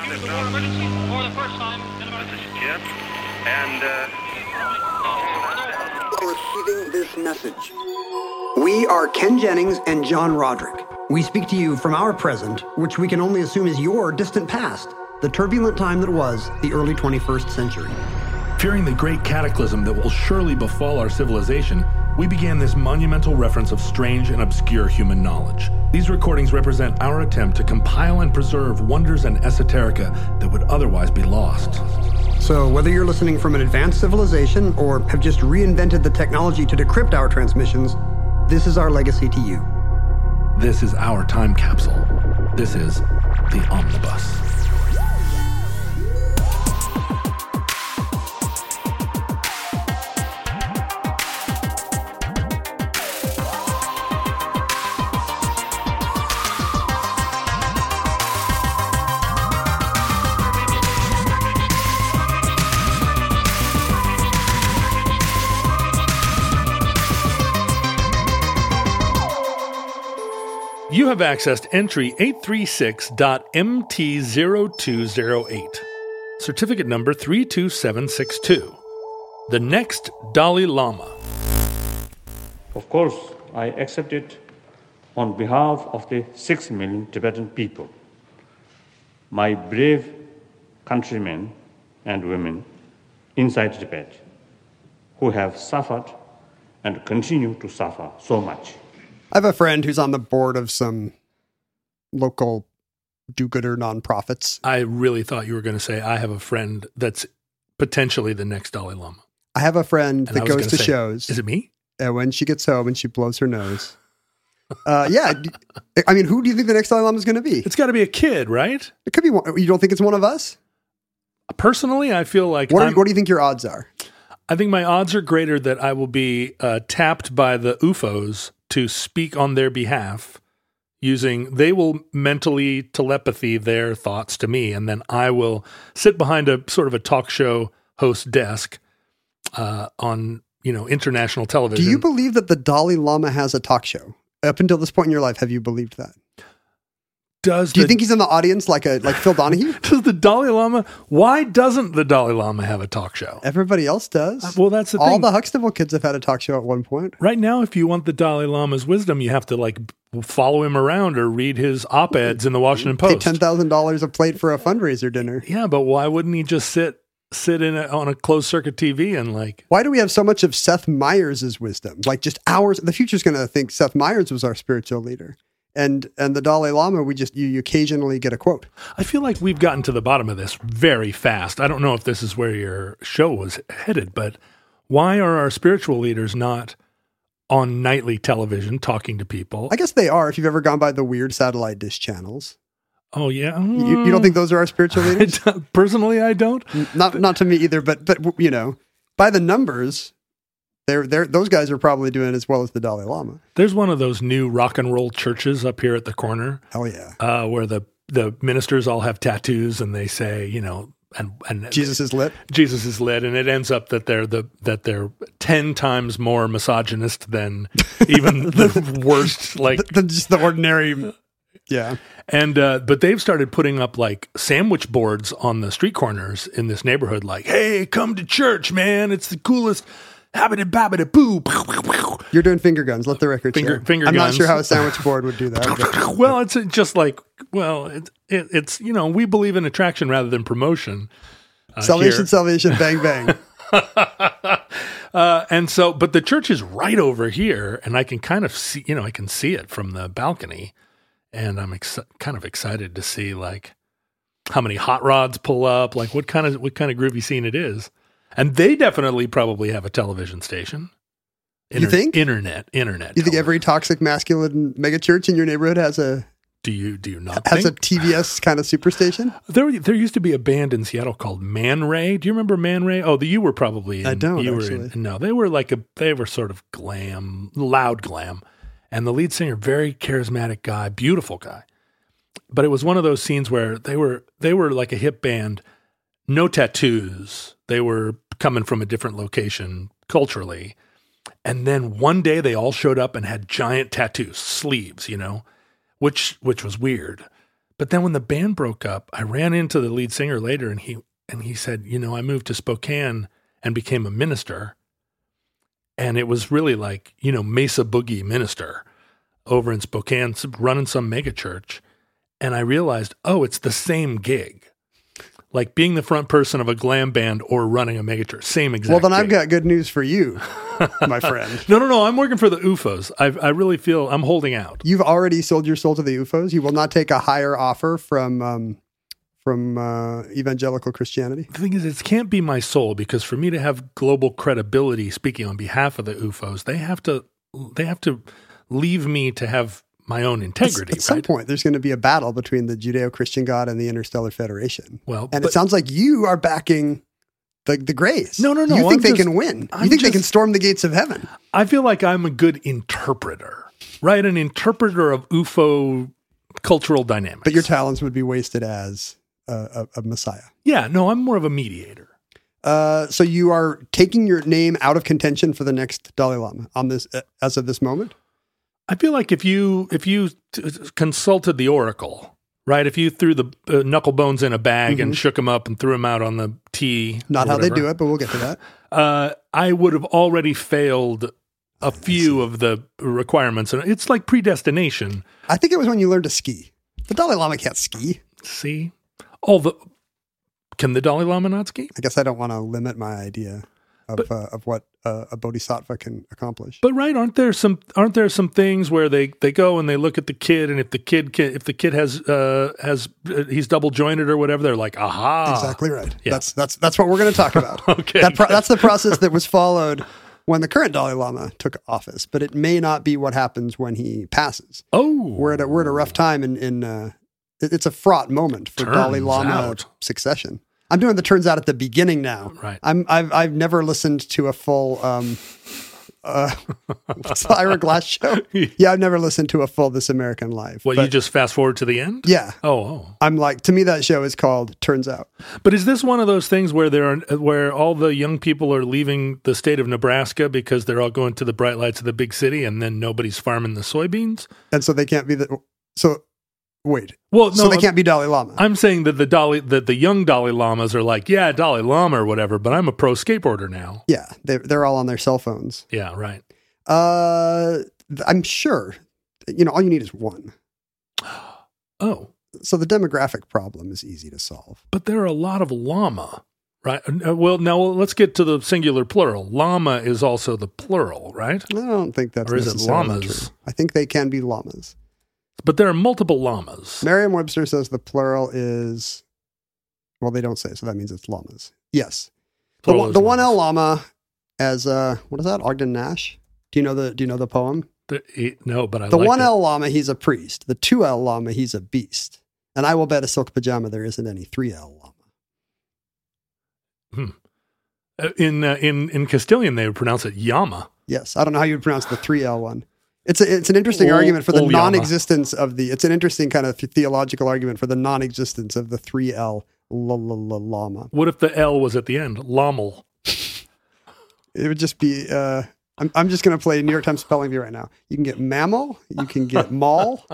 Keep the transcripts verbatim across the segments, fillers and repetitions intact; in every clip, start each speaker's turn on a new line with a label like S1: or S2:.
S1: use the word emergency for the first time in about...
S2: This is Jim, and, uh...
S3: Receiving this message. We are Ken Jennings and John Roderick. We speak to you from our present, which we can only assume is your distant past, the turbulent time that was the early twenty-first century.
S4: Fearing the great cataclysm that will surely befall our civilization, we began this monumental reference of strange and obscure human knowledge. These recordings represent our attempt to compile and preserve wonders and esoterica that would otherwise be lost.
S3: So whether you're listening from an advanced civilization or have just reinvented the technology to decrypt our transmissions, this is our legacy to you.
S4: This is our time capsule. This is the Omnibus. You have accessed entry eight three six dot M T zero two zero eight, certificate number three two seven six two, the next Dalai Lama.
S5: Of course, I accept it on behalf of the six million Tibetan people, my brave countrymen and women inside Tibet, who have suffered and continue to suffer so much.
S6: I have a friend who's on the board of some local do-gooder nonprofits.
S4: I really thought you were going to say, I have a friend that's potentially the next Dalai Lama.
S6: I have a friend
S4: And
S6: that goes to
S4: say,
S6: shows.
S4: Is it me?
S6: And when she gets home and she blows her nose. uh, yeah. I mean, who do you think the next Dalai Lama is going to be?
S4: It's got to be a kid, right?
S6: It could be one. You don't think it's one of us?
S4: Personally, I feel like...
S6: What, are, what do you think your odds are?
S4: I think my odds are greater that I will be uh, tapped by the U F Os to speak on their behalf using, they will mentally telepathy their thoughts to me, and then I will sit behind a sort of a talk show host desk uh, on, you know, international television.
S6: Do you believe that the Dalai Lama has a talk show? Up until this point in your life, have you believed that?
S4: Does
S6: Do you
S4: the,
S6: think he's in the audience like a like Phil Donahue?
S4: Does the Dalai Lama, why doesn't the Dalai Lama have a talk show?
S6: Everybody else does.
S4: Uh, well, that's the
S6: All
S4: thing.
S6: the Huxtable kids have had a talk show at one point.
S4: Right now, if you want the Dalai Lama's wisdom, you have to like follow him around or read his op-eds in the Washington Post.
S6: Pay ten thousand dollars a plate for a fundraiser dinner.
S4: Yeah, but why wouldn't he just sit sit in a, on a closed circuit T V and like...
S6: Why do we have so much of Seth Meyers' wisdom? Like just hours. The future's going to think Seth Meyers was our spiritual leader. And and the Dalai Lama, we just you, you occasionally get a quote.
S4: I feel like we've gotten to the bottom of this very fast. I don't know if this is where your show was headed, but why are our spiritual leaders not on nightly television talking to people?
S6: I guess they are. If you've ever gone by the weird satellite dish channels.
S4: Oh yeah,
S6: you, you don't think those are our spiritual leaders?
S4: I personally, I don't.
S6: Not not to me either. But but you know, by the numbers. They're, they're, those guys are probably doing as well as the Dalai Lama.
S4: There's one of those new rock and roll churches up here at the corner.
S6: Oh, yeah.
S4: Uh, where the, the ministers all have tattoos and they say, you know, and, and
S6: Jesus is lit.
S4: Jesus is lit. And it ends up that they're the, that they're ten times more misogynist than even the worst, like
S6: than just the ordinary. Yeah.
S4: And, uh, but they've started putting up like sandwich boards on the street corners in this neighborhood. Like, hey, come to church, man. It's the coolest. Habit babbit boo.
S6: You're doing finger guns. Let the record
S4: finger,
S6: show.
S4: Finger
S6: I'm
S4: guns.
S6: not sure how a sandwich board would do that.
S4: Well, it's just like, well, it, it, it's, you know, we believe in attraction rather than promotion.
S6: Uh, salvation, here. salvation, bang, bang.
S4: uh, and so, but the church is right over here, and I can kind of see, you know, I can see it from the balcony, and I'm ex- kind of excited to see like how many hot rods pull up, like what kind of what kind of groovy scene it is. And they definitely probably have a television station.
S6: Inter- you think?
S4: Internet, internet.
S6: You think
S4: television.
S6: Every toxic masculine megachurch in your neighborhood has a...
S4: Do you do you not
S6: has
S4: think?
S6: a T V S kind of superstation?
S4: There there used to be a band in Seattle called Man Ray. Do you remember Man Ray? Oh, the, you were probably in.
S6: I don't,
S4: you
S6: actually.
S4: Were in, no, they were like a, they were sort of glam, loud glam. And the lead singer, very charismatic guy, beautiful guy. But it was one of those scenes where they were they were like a hip band, no tattoos. They were coming from a different location culturally. And then one day they all showed up and had giant tattoos, sleeves, you know, which which was weird. But then when the band broke up, I ran into the lead singer later, and he and he said, you know, I moved to Spokane and became a minister. And it was really like, you know, Mesa Boogie minister over in Spokane, running some mega church. And I realized, oh, it's the same gig. Like being the front person of a glam band or running a mega church. Same exact
S6: Well, then
S4: gig.
S6: I've got good news for you, my friend.
S4: No, no, no. I'm working for the U F Os. I I really feel I'm holding out.
S6: You've already sold your soul to the U F Os. You will not take a higher offer from um, from uh, evangelical Christianity.
S4: The thing is, it can't be my soul, because for me to have global credibility speaking on behalf of the U F Os, they have to they have to leave me to have my own integrity.
S6: At, at some
S4: right?
S6: point, there's going to be a battle between the Judeo-Christian God and the Interstellar Federation.
S4: Well,
S6: and
S4: but-
S6: it sounds like you are backing the the Greys.
S4: No, no, no,
S6: You think
S4: I'm
S6: they
S4: just-
S6: can win? You
S4: I'm
S6: think they
S4: just-
S6: can storm the gates of heaven?
S4: I feel like I'm a good interpreter, right? An interpreter of U F O cultural dynamics.
S6: But your talents would be wasted as a, a, a messiah.
S4: Yeah, no, I'm more of a mediator.
S6: Uh, so you are taking your name out of contention for the next Dalai Lama on this uh, as of this moment.
S4: I feel like if you if you t- consulted the oracle, right? If you threw the uh, knuckle bones in a bag and shook them up and threw them out on the tee,
S6: Not
S4: or
S6: how they
S4: whatever,
S6: do it, but we'll get to that.
S4: Uh, I would have already failed a few of the requirements, and it's like predestination.
S6: I think it was when you learned to ski. The Dalai Lama can't ski.
S4: See, all the can the Dalai Lama not ski?
S6: I guess I don't want to limit my idea of
S4: But-
S6: uh, of what uh, a bodhisattva can accomplish.
S4: But right, aren't there some aren't there some things where they, they go and they look at the kid, and if the kid can, if the kid has uh, has uh, he's double jointed or whatever, they're like, aha,
S6: Exactly right.
S4: Yeah.
S6: That's that's that's what we're going to talk about.
S4: Okay.
S6: That pro- that's the process that was followed when the current Dalai Lama took office, but it may not be what happens when he passes.
S4: Oh,
S6: We're at a, we're at a rough time in in uh, it- it's a fraught moment for
S4: Turns
S6: Dalai Lama
S4: out.
S6: succession. I'm doing the turns out at the beginning now.
S4: Right.
S6: I'm I've I've never listened to a full um uh what's the Ira Glass show? Yeah, I've never listened to a full This American Life.
S4: What,
S6: but
S4: you just fast forward to the end?
S6: yeah.
S4: Oh, oh.
S6: I'm like, to me that show is called Turns Out.
S4: But is this one of those things where there are where all the young people are leaving the state of Nebraska because they're all going to the bright lights of the big city, and then nobody's farming the soybeans?
S6: And so they can't be the so wait.
S4: Well, no,
S6: so they can't be Dalai Lama.
S4: I'm saying that the Dalai, that the young Dalai Lamas are like, yeah, Dalai Lama or whatever, but I'm a pro skateboarder now.
S6: yeah, they're they're all on their cell phones.
S4: Yeah, right.
S6: Uh th- I'm sure you know all you need is one.
S4: Oh,
S6: So the demographic problem is easy to solve.
S4: but there are a lot of llama, right? Uh, Well, now let's get to the singular plural. Llama is also the plural, right?
S6: I don't think that's
S4: Or is it
S6: necessarily
S4: llamas?
S6: true. I think they can be llamas.
S4: But there are multiple llamas.
S6: Merriam-Webster says the plural is, well, they don't say, so that means it's llamas. Yes. The,
S4: Plural
S6: one-
S4: is
S6: the one L
S4: llamas.
S6: llama as, uh, what is that? Ogden Nash? Do you know the, do you know the poem?
S4: The- he- no, but I
S6: The
S4: liked
S6: one
S4: it.
S6: L llama, he's a priest. The two L llama, he's a beast. And I will bet a silk pajama there isn't any three L llama.
S4: Uh, in uh, in in Castilian, they would pronounce it llama.
S6: Yes. I don't know how you would pronounce the three L one. It's a, it's an interesting
S4: Ol-
S6: argument for the
S4: ol llama.
S6: non-existence of the, it's an interesting kind of theological argument for the non-existence of the three L l- l- l- llama.
S4: What if the L was at the end? Lommel.
S6: It would just be, uh, I'm, I'm just going to play New York Times Spelling Bee right now. You can get mammal, you can get mall.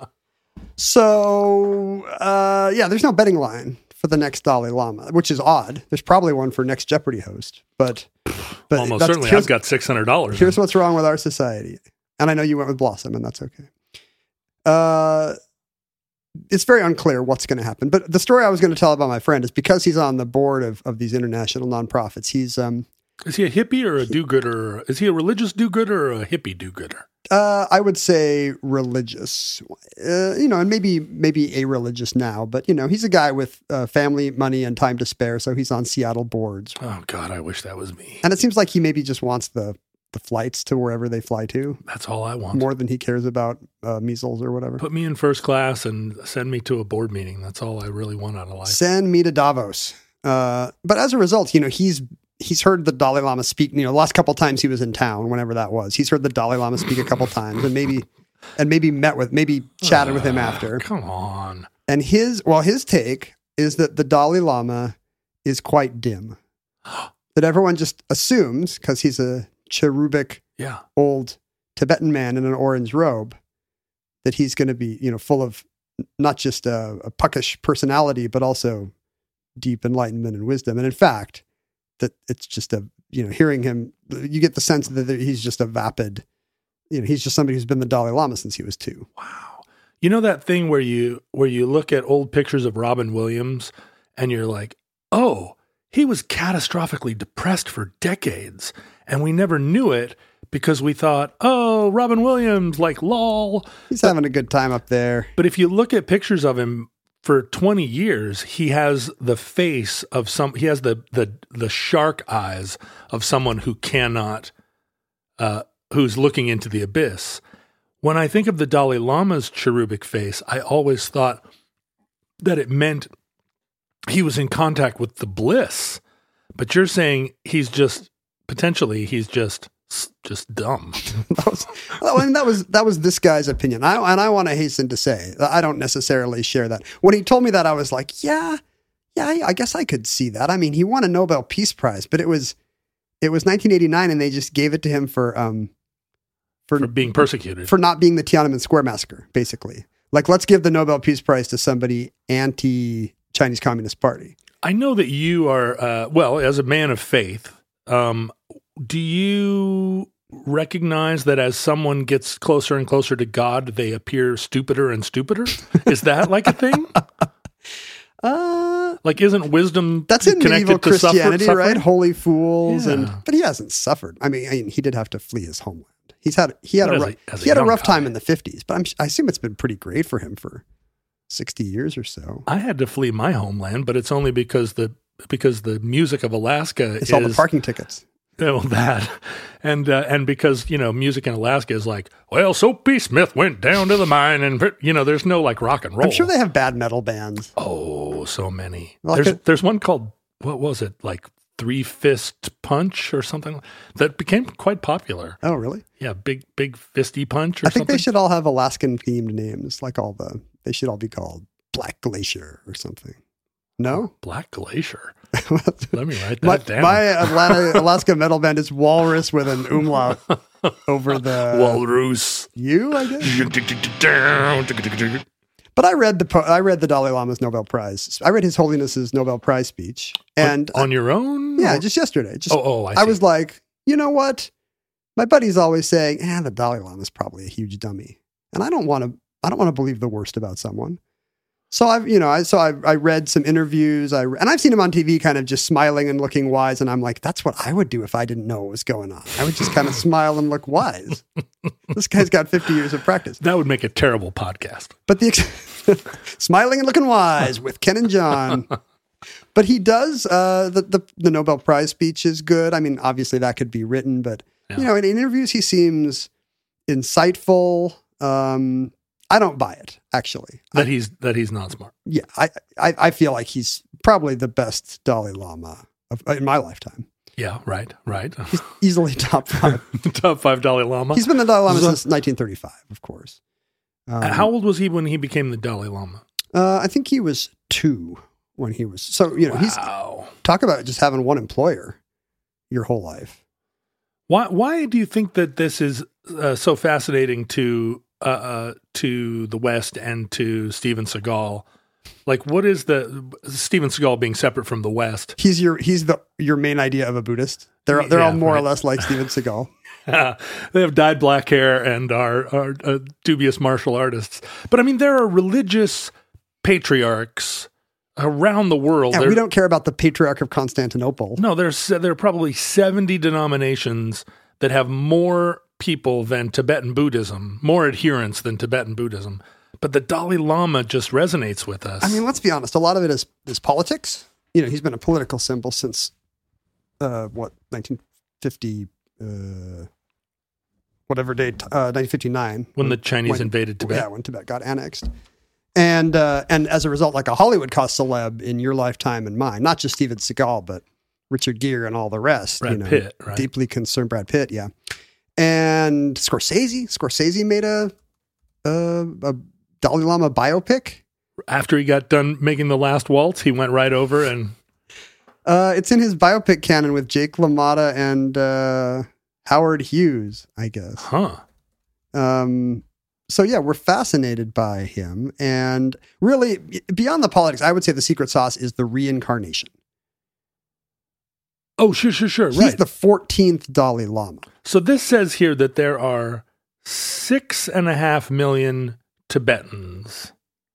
S6: So, uh, yeah, there's no betting line for the next Dalai Lama, which is odd. There's probably one for next Jeopardy host, but, but
S4: Almost
S6: that's-
S4: certainly,
S6: here's,
S4: I've got six hundred dollars.
S6: here's what's wrong with our society. And I know you went with Blossom, and that's okay. Uh, it's very unclear what's going to happen. But the story I was going to tell about my friend is because he's on the board of, of these international nonprofits. He's um,
S4: Is he a hippie or a do-gooder? Is he a religious do-gooder or a hippie do-gooder?
S6: Uh, I would say religious, uh, you know, and maybe maybe a religious now, but you know, he's a guy with uh, family, money, and time to spare, so he's on Seattle boards.
S4: Oh God, I wish that was me.
S6: And it seems like he maybe just wants the the flights to wherever they fly to
S4: That's all I want.
S6: more than he cares about uh, measles or whatever.
S4: Put me in first class and send me to a board meeting. That's all I really want out of life.
S6: Send me to Davos. Uh, but as a result, you know, he's he's heard the Dalai Lama speak. You know, the last couple times he was in town, whenever that was, he's heard the Dalai Lama speak a couple times, and maybe and maybe met with, maybe chatted with him after.
S4: Come on.
S6: And his, well, his take is that the Dalai Lama is quite dim. That everyone just assumes, because he's a cherubic
S4: Yeah.
S6: old Tibetan man in an orange robe, that he's going to be, you know, full of not just a, a puckish personality, but also deep enlightenment and wisdom. And in fact, that it's just a, you know, hearing him, you get the sense that he's just a vapid, you know, he's just somebody who's been the Dalai Lama since he was two.
S4: Wow. You know that thing where you, where you look at old pictures of Robin Williams and you're like, oh, he was catastrophically depressed for decades and we never knew it because we thought, oh, Robin Williams, like lol.
S6: He's but, having a good time up there.
S4: But if you look at pictures of him for twenty years, he has the face of some, he has the, the, the shark eyes of someone who cannot, uh, who's looking into the abyss. When I think of the Dalai Lama's cherubic face, I always thought that it meant he was in contact with the bliss. But you're saying he's just, potentially, he's just, just dumb.
S6: that was, I mean, that was, that was this guy's opinion. I, and I want to hasten to say, I don't necessarily share that. When he told me that, I was like, yeah, yeah, I guess I could see that. I mean, he won a Nobel Peace Prize, but it was, it was nineteen eighty-nine and they just gave it to him for, um,
S4: For, for being persecuted.
S6: For not being the Tiananmen Square massacre, basically. Like, let's give the Nobel Peace Prize to somebody anti-Chinese Communist Party.
S4: I know that you are, uh, well, as a man of faith, um, do you recognize that as someone gets closer and closer to God, they appear stupider and stupider? Is that like a thing? Uh, like, isn't wisdom
S6: that's in medieval Christianity,
S4: suffer,
S6: right? Holy fools,
S4: yeah.
S6: and but he hasn't suffered. I mean, I mean, he did have to flee his homeland. He's had he had
S4: but
S6: a,
S4: a,
S6: rough,
S4: a
S6: he had a rough
S4: guy.
S6: time in the fifties, but I'm, I assume it's been pretty great for him for sixty years or so.
S4: I had to flee my homeland, but it's only because the because the music of Alaska
S6: it's
S4: is
S6: all the parking tickets.
S4: Oh, that, and uh, and because you know music in Alaska is like, well, Soapy Smith went down to the mine, and you know there's no like rock and roll.
S6: I'm sure they have bad metal bands.
S4: Oh, so many.
S6: Like
S4: there's
S6: a,
S4: there's one called what was it like Three Fist Punch or something that became quite popular.
S6: Oh, really?
S4: Yeah, big big fisty punch. Or
S6: I think
S4: something.
S6: they should all have Alaskan themed names, like all the. They should all be called Black Glacier or something. No,
S4: Black Glacier. Let me write that
S6: my,
S4: down.
S6: My Atlanta, Alaska metal band is Walrus with an umlaut over the
S4: Walrus.
S6: You, I guess. But I read the I read the Dalai Lama's Nobel Prize. I read His Holiness's Nobel Prize speech, and
S4: on, on your own.
S6: Yeah,
S4: or?
S6: just yesterday. Just,
S4: oh, oh, I,
S6: I was like, you know what? My buddy's always saying, "Ah, the Dalai Lama's probably a huge dummy," and I don't want to. I don't want to believe the worst about someone. So I've, you know, I so I, I read some interviews, I and I've seen him on T V, kind of just smiling and looking wise, and I'm like, that's what I would do if I didn't know what was going on. I would just kind of smile and look wise. This guy's got fifty years of practice.
S4: That would make a terrible podcast.
S6: But the smiling and looking wise with Ken and John. But he does. Uh, the, the the Nobel Prize speech is good. I mean, obviously that could be written, but yeah. you know, in interviews he seems insightful. Um, I don't buy it, actually.
S4: That
S6: I,
S4: he's that he's not smart.
S6: Yeah, I, I, I feel like he's probably the best Dalai Lama of, in my lifetime.
S4: Yeah, right, right.
S6: He's easily top five.
S4: Top five Dalai Lama.
S6: He's been the Dalai Lama so, since nineteen thirty-five, of course. Um,
S4: how old was he when he became the Dalai Lama?
S6: Uh, I think he was two when he was. So, you know,
S4: wow.
S6: he's talk about just having one employer your whole life.
S4: Why, why do you think that this is uh, so fascinating to Uh, uh, to the West and to Steven Seagal? Like, what is the Steven Seagal being separate from the West?
S6: He's your he's the your main idea of a Buddhist. They're they're
S4: yeah,
S6: all more
S4: right.
S6: or less like Steven Seagal.
S4: They have dyed black hair and are are uh, dubious martial artists. But I mean, there are religious patriarchs around the world.
S6: Yeah,
S4: there,
S6: we don't care about the Patriarch of Constantinople.
S4: No, there's there are probably seventy denominations that have more people than Tibetan Buddhism, more adherents than Tibetan Buddhism. But the Dalai Lama just resonates with us.
S6: I mean, let's be honest. A lot of it is, is politics. You know, he's been a political symbol since, uh, what, nineteen fifty, uh, whatever date, uh, nineteen fifty-nine.
S4: When the Chinese
S6: when,
S4: invaded Tibet.
S6: Yeah, when Tibet got annexed. And, uh, and as a result, like a Hollywood cost celeb in your lifetime and mine, not just Steven Seagal, but Richard Gere and all the rest.
S4: Brad
S6: you know,
S4: Pitt, right?
S6: Deeply concerned Brad Pitt, yeah. And Scorsese, Scorsese made a, a a Dalai Lama biopic.
S4: After he got done making The Last Waltz, he went right over and...
S6: Uh, it's in his biopic canon with Jake LaMotta and uh, Howard Hughes, I guess.
S4: Huh.
S6: Um, so yeah, we're fascinated by him. And really, beyond the politics, I would say the secret sauce is the reincarnation.
S4: Oh, sure, sure, sure.
S6: He's
S4: right.
S6: the fourteenth Dalai Lama.
S4: So this says here that there are six and a half million Tibetans.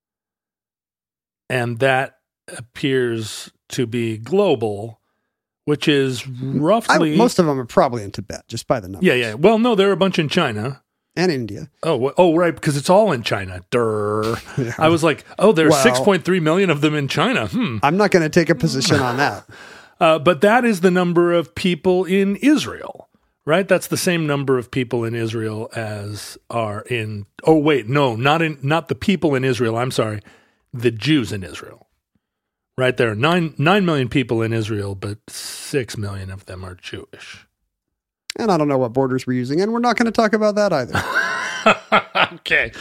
S4: And that appears to be global, which is roughly...
S6: I, most of them are probably in Tibet, just by the numbers.
S4: Yeah, yeah. Well, no, there are a bunch in China.
S6: And India.
S4: Oh, wh- oh, right, because it's all in China. Durr.
S6: Yeah.
S4: I was like, oh, there are
S6: Well-
S4: six point three million of them in China. Hmm.
S6: I'm not going to take a position on that.
S4: Uh, but that is the number of people in Israel, right? That's the same number of people in Israel as are in... Oh, wait, no, not in not the people in Israel. I'm sorry. The Jews in Israel. Right there are nine, nine million people in Israel, but six million of them are Jewish.
S6: And I don't know what borders we're using, and we're not going to talk about that either.
S4: Okay.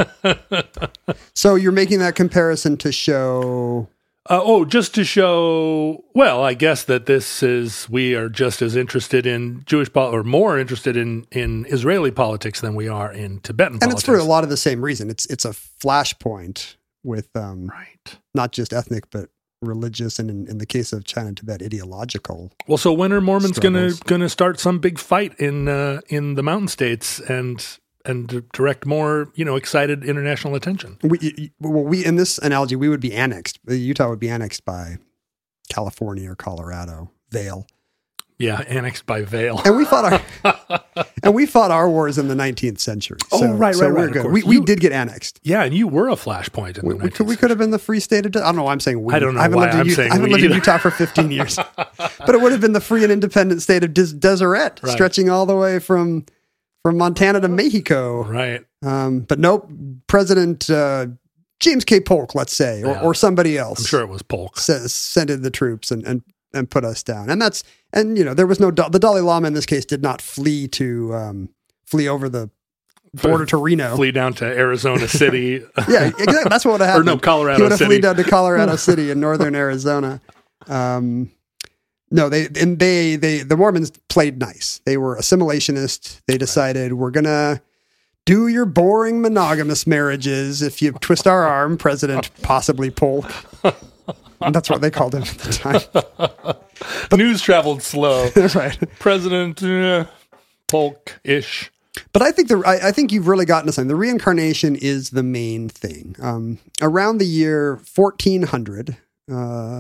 S6: So you're making that comparison to show...
S4: Uh, oh, just to show, well, I guess that this is, we are just as interested in Jewish, pol- or more interested in, in Israeli politics than we are in Tibetan
S6: And
S4: politics.
S6: it's for a lot of the same reason. It's it's a flashpoint with um,
S4: Right.
S6: not just ethnic, but religious, and in, in the case of China and Tibet, ideological.
S4: Well, so when are Mormons going to
S6: Struggles.
S4: going to start some big fight in uh, in the mountain states and and direct more, you know, excited international attention?
S6: We, y- y- well, we in this analogy, we would be annexed. Utah would be annexed by California or Colorado, Vail.
S4: Yeah, annexed by Vail.
S6: And we fought our and we fought our wars in the nineteenth century.
S4: Oh,
S6: So-
S4: right,
S6: so
S4: right,
S6: we're
S4: right, of
S6: good.
S4: course.
S6: We, we
S4: You-
S6: did get annexed.
S4: Yeah, and you were a flashpoint in
S6: We,
S4: the
S6: we could, we could have been the free state of... I don't know why I'm saying we.
S4: I don't know
S6: I haven't
S4: why
S6: lived in
S4: I'm
S6: Utah,
S4: saying
S6: I haven't
S4: we
S6: lived in
S4: either.
S6: Utah for fifteen years. But it would have been the free and independent state of Des- Deseret,
S4: Right.
S6: stretching all the way from from Montana to Mexico.
S4: Right.
S6: Um, but nope, President uh, James K. Polk, let's say, or,
S4: Yeah.
S6: or somebody else.
S4: I'm sure it was Polk.
S6: s- sent in the troops and, and and put us down. And that's and you know there was no the Dalai Lama in this case did not flee to um, flee over the border to Reno.
S4: Flee down to Arizona City.
S6: Yeah, exactly. That's what would have
S4: Or
S6: happened.
S4: no, Colorado
S6: He would have
S4: City.
S6: fled down to Colorado City in northern Arizona. Um, no, they and they they the Mormons played nice. They were assimilationist. They decided we're gonna do your boring monogamous marriages if you twist our arm, President possibly Polk. And that's what they called him at the time.
S4: News traveled slow.
S6: Right.
S4: President uh, Polk-ish.
S6: But I think the I, I think you've really gotten to something. The reincarnation is the main thing. Um, around the year fourteen hundred, uh,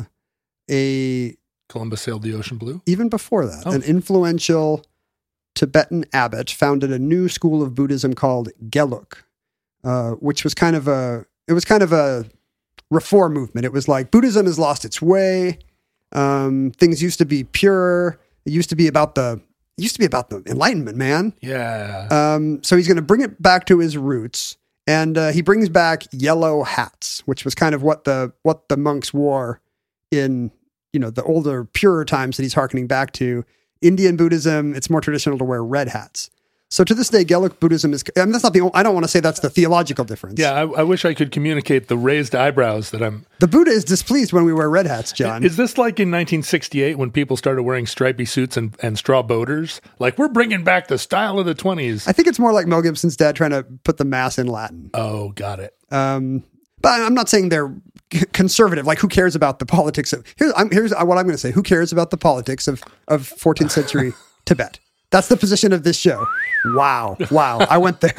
S6: a
S4: Columbus sailed the ocean blue.
S6: even before that,
S4: Oh.
S6: an influential Tibetan abbot founded a new school of Buddhism called Gelug, uh, which was kind of a it was kind of a reform movement. It was like Buddhism has lost its way. Um, things used to be pure. It used to be about the it used to be about the Enlightenment, man.
S4: Yeah.
S6: Um, so he's going to bring it back to his roots, and uh, he brings back yellow hats, which was kind of what the what the monks wore in you know the older, purer times that he's hearkening back to. Indian Buddhism, it's more traditional to wear red hats. So to this day, Gelug Buddhism is. I mean, that's not the. I don't want to say that's the theological difference.
S4: yeah, I, I wish I could communicate the raised eyebrows that I'm...
S6: The Buddha is displeased when we wear red hats, John.
S4: Is this like in nineteen sixty-eight when people started wearing stripy suits and, and straw boaters? Like, we're bringing back the style of the twenties.
S6: I think it's more like Mel Gibson's dad trying to put the mass in Latin.
S4: Oh, got it.
S6: Um, but I'm not saying they're c- conservative. Like, who cares about the politics of? Here's, I'm, here's what I'm going to say. Who cares about the politics of of fourteenth century Tibet? That's the position of this show. Wow, wow, I went there.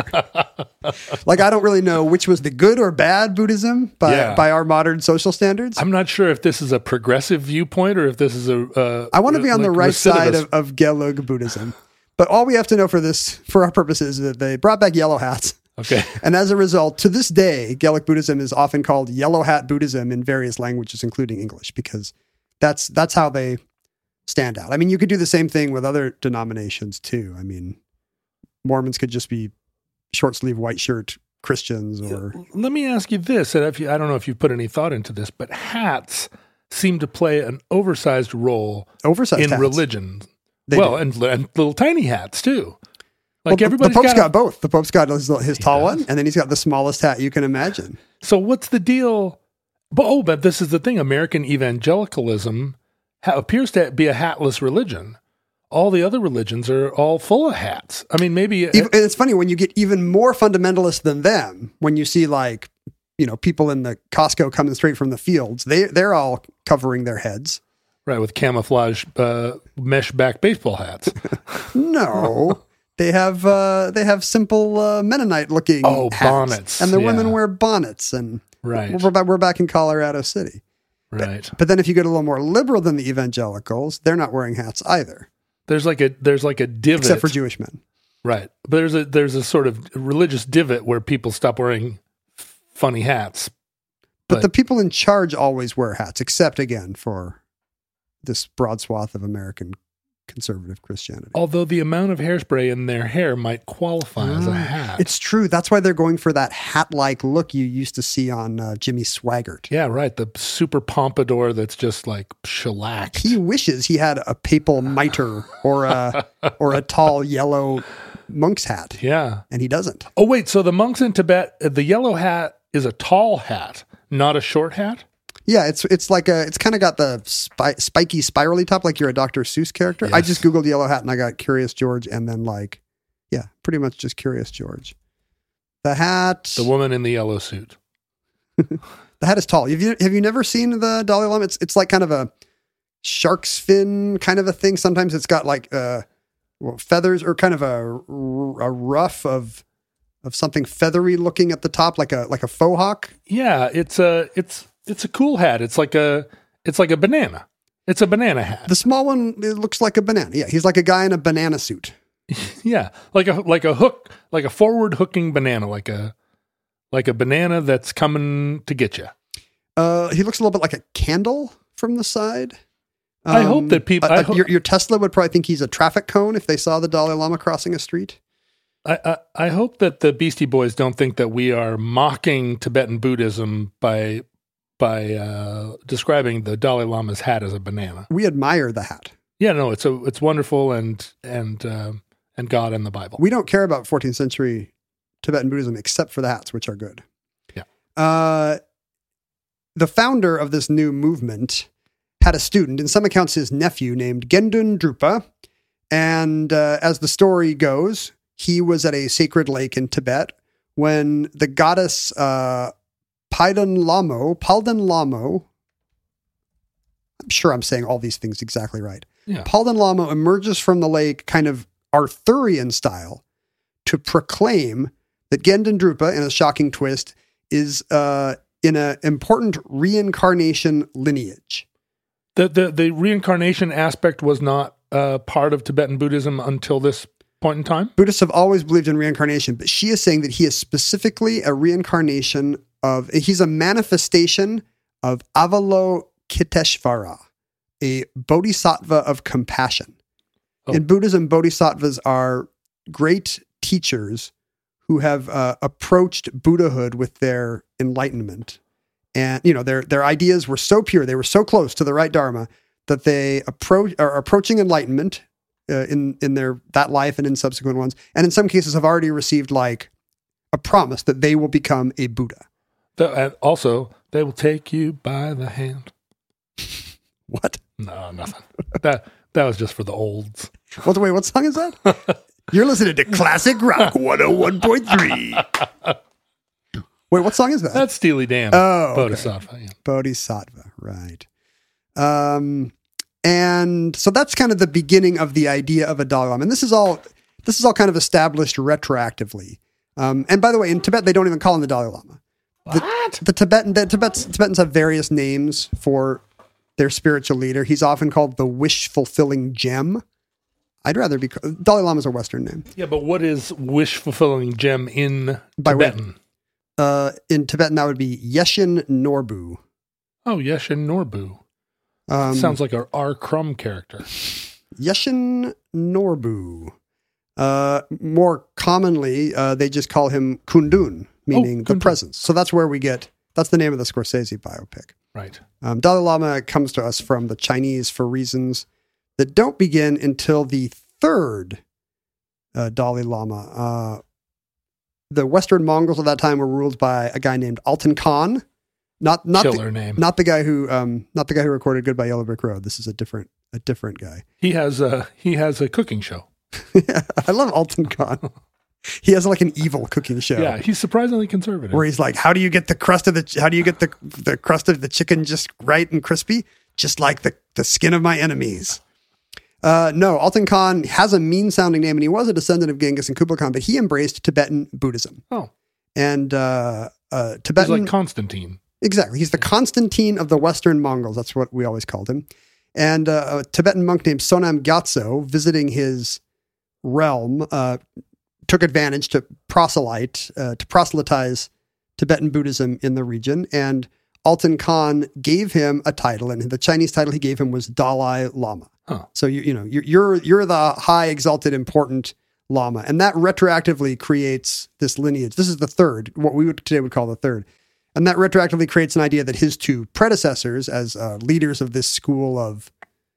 S6: Like, I don't really know which was the good or bad Buddhism by
S4: Yeah.
S6: by our modern social standards.
S4: I'm not sure if this is a progressive viewpoint or if this is a... Uh,
S6: I want to be on the
S4: like
S6: right side
S4: recidivist.
S6: of, of Gelug Buddhism. But all we have to know for this, for our purposes, is that they brought back yellow hats.
S4: Okay.
S6: And as a result, to this day, Gelug Buddhism is often called Yellow Hat Buddhism in various languages, including English, because that's that's how they stand out. I mean, you could do the same thing with other denominations too. I mean, Mormons could just be short sleeve white shirt Christians, or
S4: Let me ask you this, and if you, I don't know if you've put any thought into this, but hats seem to play an oversized role
S6: oversized
S4: in
S6: hats.
S4: religion.
S6: They
S4: well,
S6: do.
S4: and, and little tiny hats too.
S6: Well,
S4: Like
S6: the-
S4: everybody's
S6: the Pope's
S4: got,
S6: got, both. The Pope's got his, his tall
S4: does?
S6: one, and then he's got the smallest hat you can imagine.
S4: So what's the deal? But oh, but this is the thing: American evangelicalism ha- appears to be a hatless religion. all the other religions are all full of hats. I mean, maybe
S6: Even, and it's funny when you get even more fundamentalist than them, when you see like, you know, people in the Costco coming straight from the fields, they, they're all covering their heads.
S4: right, with camouflage uh, mesh back baseball hats.
S6: No, they have, uh, they have simple uh, Mennonite looking
S4: Oh,
S6: hats.
S4: bonnets.
S6: And the
S4: Yeah.
S6: women wear bonnets, and
S4: Right.
S6: we're, back, we're back in Colorado City.
S4: Right.
S6: But then if you get a little more liberal than the evangelicals, they're not wearing hats either,
S4: There's like a there's like a divot.
S6: except for Jewish men.
S4: Right. But there's a there's a sort of religious divot where people stop wearing f- funny hats.
S6: But,
S4: But-
S6: the people in charge always wear hats, except again for this broad swath of American conservative Christianity.
S4: Although the amount of hairspray in their hair might qualify as a hat.
S6: It's true. That's why they're going for that hat-like look you used to see on uh, Jimmy Swaggart.
S4: Yeah, right. The super pompadour that's just like shellacked.
S6: He wishes he had a papal mitre or a or a tall yellow monk's hat,
S4: yeah.
S6: and he doesn't.
S4: Oh, wait. So the monks in Tibet, uh, the yellow hat is a tall hat, not a short hat?
S6: Yeah, it's it's like a it's kind of got the spi- spiky spirally top, like you're a Doctor Seuss character. I
S4: Yes.
S6: just googled yellow hat and I got Curious George, and then like, yeah, pretty much just Curious George. The hat,
S4: The woman in the yellow suit.
S6: the hat is tall. Have you have you never seen the Dalai Lama? It's it's like kind of a shark's fin kind of a thing. Sometimes it's got like uh, well, feathers or kind of a a ruff of of something feathery looking at the top, like a like a faux hawk.
S4: Yeah, it's a it's it's a cool hat. It's like a it's like a banana. It's a banana hat.
S6: The small one, it looks like a banana. Yeah, he's like a guy in a banana suit.
S4: Yeah, like a like a hook, like a forward hooking banana, like a like a banana that's coming to get you.
S6: Uh, he looks a little bit like a candle from the side.
S4: I hope that people-
S6: uh,
S4: I
S6: uh,
S4: ho-
S6: your, your Tesla would probably think he's a traffic cone if they saw the Dalai Lama crossing a street.
S4: I, I I hope that the Beastie Boys don't think that we are mocking Tibetan Buddhism by by uh, describing the Dalai Lama's hat as a banana.
S6: We admire the hat.
S4: Yeah, no, it's a it's wonderful and and uh, and God in the Bible.
S6: We don't care about fourteenth century Tibetan Buddhism except for the hats, which are good.
S4: Yeah.
S6: Uh, the founder of this new movement had a student, in some accounts his nephew, named Gendun Drupa. And uh, as the story goes, he was at a sacred lake in Tibet when the goddess uh, Palden Lamo, Palden Lamo, I'm sure I'm saying all these things exactly right.
S4: Yeah.
S6: Palden Lamo emerges from the lake kind of Arthurian style to proclaim that Gendun Drupa, in a shocking twist, is uh, in an important reincarnation lineage.
S4: The the the reincarnation aspect was not uh, part of Tibetan Buddhism until this point in time.
S6: Buddhists have always believed in reincarnation, but she is saying that he is specifically a reincarnation of, he's a manifestation of Avalokiteshvara, a bodhisattva of compassion.
S4: Oh.
S6: In Buddhism, bodhisattvas are great teachers who have uh, approached Buddhahood with their enlightenment. And, you know, their their ideas were so pure, they were so close to the right Dharma that they approach are approaching enlightenment uh, in in their that life and in subsequent ones, and in some cases have already received like a promise that they will become a Buddha.
S4: The, and also, they will take you by the hand.
S6: What?
S4: No, nothing. that that was just for the olds.
S6: What? Wait, what song is that? You're listening to Classic Rock one oh one point three. Wait, what song is that?
S4: That's Steely Dan.
S6: Oh, okay.
S4: Bodhisattva. Yeah.
S6: Bodhisattva, right. Um, and so that's kind of the beginning of the idea of a Dalai Lama. And this is all this is all kind of established retroactively. Um, and by the way, in Tibet, they don't even call him the Dalai Lama. The,
S4: What?
S6: the Tibetan the Tibet's, Tibetans have various names for their spiritual leader. He's often called the wish-fulfilling gem. I'd rather be Dalai Lama's a Western name.
S4: Yeah, but what is wish-fulfilling gem in
S6: By way-
S4: Tibetan?
S6: Uh, in Tibetan, that would be Yeshin Norbu.
S4: Oh, Yeshin Norbu.
S6: Um,
S4: Sounds like a R. Crumb character.
S6: Yeshin Norbu. Uh, more commonly, uh, they just call him Kundun, meaning
S4: Oh,
S6: the
S4: Kundun.
S6: presence. So that's where we get, that's the name of the Scorsese biopic.
S4: Right.
S6: Um, Dalai Lama comes to us from the Chinese for reasons that don't begin until the third uh, Dalai Lama. Uh, the Western Mongols at that time were ruled by a guy named Altan Khan. Not not
S4: Killer
S6: the,
S4: name.
S6: not the guy who um, not the guy who recorded Goodbye Yellow Brick Road. This is a different a different guy.
S4: He has a he has a cooking show.
S6: Yeah, I love Alton Khan. He has like an evil cooking show.
S4: Yeah, he's surprisingly conservative.
S6: Where he's like, how do you get the crust of the how do you get the the crust of the chicken just right and crispy, just like the the skin of my enemies. Uh, no, Alton Khan has a mean-sounding name, and he was a descendant of Genghis and Kublai Khan, but he embraced Tibetan Buddhism.
S4: Oh,
S6: and uh, uh, Tibetan,
S4: he's like Constantine.
S6: Exactly, he's the Constantine of the Western Mongols. That's what we always called him. And uh, a Tibetan monk named Sonam Gyatso, visiting his realm, uh, took advantage to proselyte, uh, to proselytize Tibetan Buddhism in the region, and Alton Khan gave him a title, and the Chinese title he gave him was Dalai Lama.
S4: Huh.
S6: So you you know you're, you're you're the high exalted important Lama, and that retroactively creates this lineage. This is the third, what we would today would call the third, and that retroactively creates an idea that his two predecessors, as uh, leaders of this school of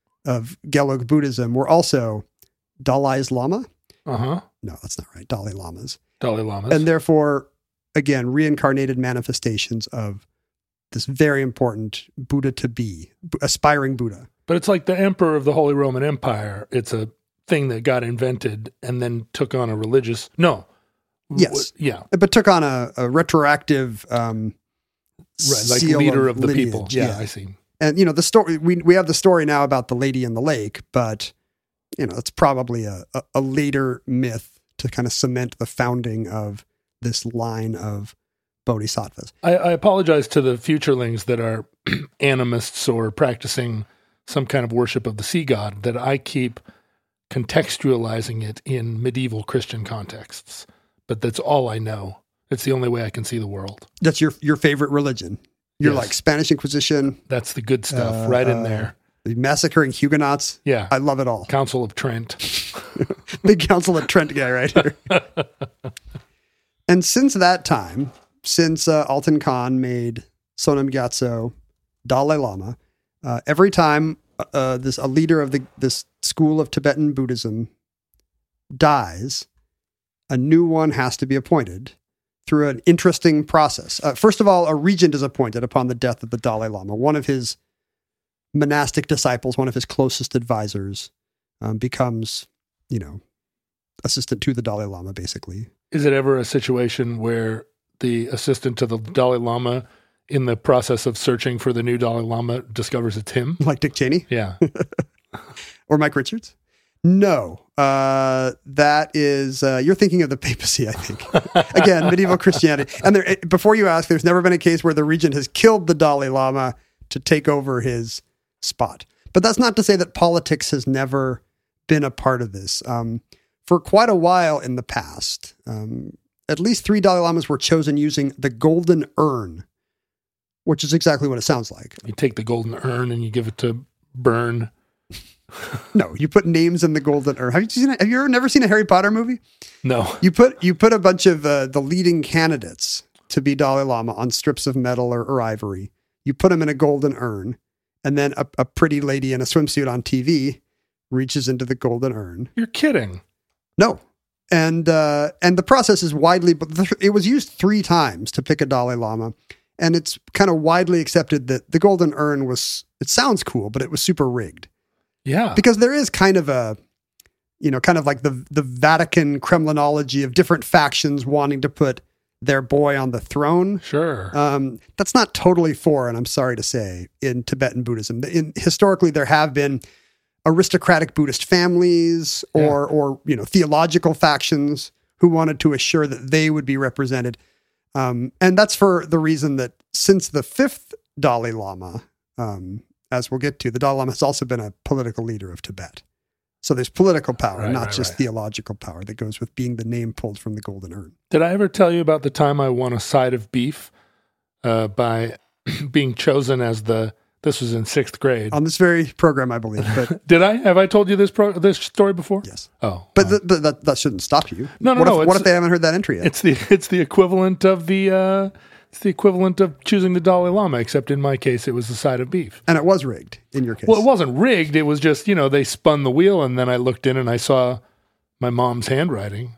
S6: of Gelug Buddhism, were also Dalai Lama.
S4: Uh huh.
S6: No, that's not right. Dalai Lamas.
S4: Dalai Lamas.
S6: And therefore, again, reincarnated manifestations of this very important Buddha to be, aspiring Buddha.
S4: But it's like the emperor of the Holy Roman Empire. It's a thing that got invented and then took on a religious. No.
S6: Yes.
S4: W- yeah.
S6: But took on a, a retroactive um,
S4: Right, like
S6: seal
S4: leader of, the
S6: lineage.
S4: people. Yeah, I see.
S6: And, you know, the story, we, we have the story now about the lady in the lake, but, you know, it's probably a, a, a later myth to kind of cement the founding of this line of bodhisattvas.
S4: I, I apologize to the futurelings that are animists or practicing some kind of worship of the sea god, that I keep contextualizing it in medieval Christian contexts. But that's all I know. It's the only way I can see the world.
S6: That's your your favorite religion. You're
S4: Yes.
S6: like Spanish Inquisition.
S4: That's the good stuff,
S6: Uh,
S4: right in
S6: uh,
S4: there.
S6: Massacring Huguenots.
S4: Yeah.
S6: I love it all.
S4: Council of Trent.
S6: Big Council of Trent guy right here. And since that time, since uh, Alton Khan made Sonam Gyatso Dalai Lama, uh, every time uh, this a leader of the this school of Tibetan Buddhism dies, a new one has to be appointed through an interesting process. Uh, first of all, a regent is appointed upon the death of the Dalai Lama. One of his monastic disciples, one of his closest advisors, um, becomes, you know, assistant to the Dalai Lama, basically.
S4: Is it ever a situation where the assistant to the Dalai Lama, in the process of searching for the new Dalai Lama, discovers it's him?
S6: Like Dick Cheney?
S4: Yeah.
S6: Or Mike Richards? No. Uh, that is, uh, you're thinking of the papacy, I think. Again, medieval Christianity. And there, before you ask, there's never been a case where the regent has killed the Dalai Lama to take over his spot. But that's not to say that politics has never been a part of this. Um, for quite a while in the past, um, at least three Dalai Lamas were chosen using the golden urn, which is exactly what it sounds like.
S4: You take the golden urn and you give it to Burn.
S6: No, you put names in the golden urn. Have you seen? Have you ever never seen a Harry Potter movie?
S4: No.
S6: You put you put a bunch of uh, the leading candidates to be Dalai Lama on strips of metal or, or ivory. You put them in a golden urn, and then a, a pretty lady in a swimsuit on T V reaches into the golden urn.
S4: You're kidding.
S6: No, and uh, and the process is widely. But it was used three times to pick a Dalai Lama, and it's kind of widely accepted that the golden urn was. It sounds cool, but it was super rigged.
S4: Yeah.
S6: Because there is kind of a, you know, kind of like the the Vatican Kremlinology of different factions wanting to put their boy on the throne.
S4: Sure.
S6: Um, that's not totally foreign, I'm sorry to say, in Tibetan Buddhism. In, historically, there have been aristocratic Buddhist families or,
S4: Yeah.
S6: or, you know, theological factions who wanted to assure that they would be represented. Um, and that's for the reason that since the fifth Dalai Lama, um, as we'll get to, the Dalai Lama has also been a political leader of Tibet. So there's political power,
S4: Right,
S6: not
S4: right,
S6: just
S4: right.
S6: theological power that goes with being the name pulled from the golden urn.
S4: Did I ever tell you about the time I won a side of beef uh, by being chosen as the, this was in sixth grade.
S6: On this very program, I believe. But
S4: Did I? Have I told you this pro- this story before?
S6: yes.
S4: Oh.
S6: But,
S4: uh,
S6: th- but that, that shouldn't stop you.
S4: No, no,
S6: what
S4: no,
S6: If, what
S4: it's-
S6: if they haven't heard that entry yet?
S4: it's the it's the equivalent of the uh, it's the equivalent of choosing the Dalai Lama, except in my case it was the side of beef.
S6: And it was rigged in your case.
S4: Well, it wasn't rigged. It was just, you know, they spun the wheel and then I looked in and I saw my mom's handwriting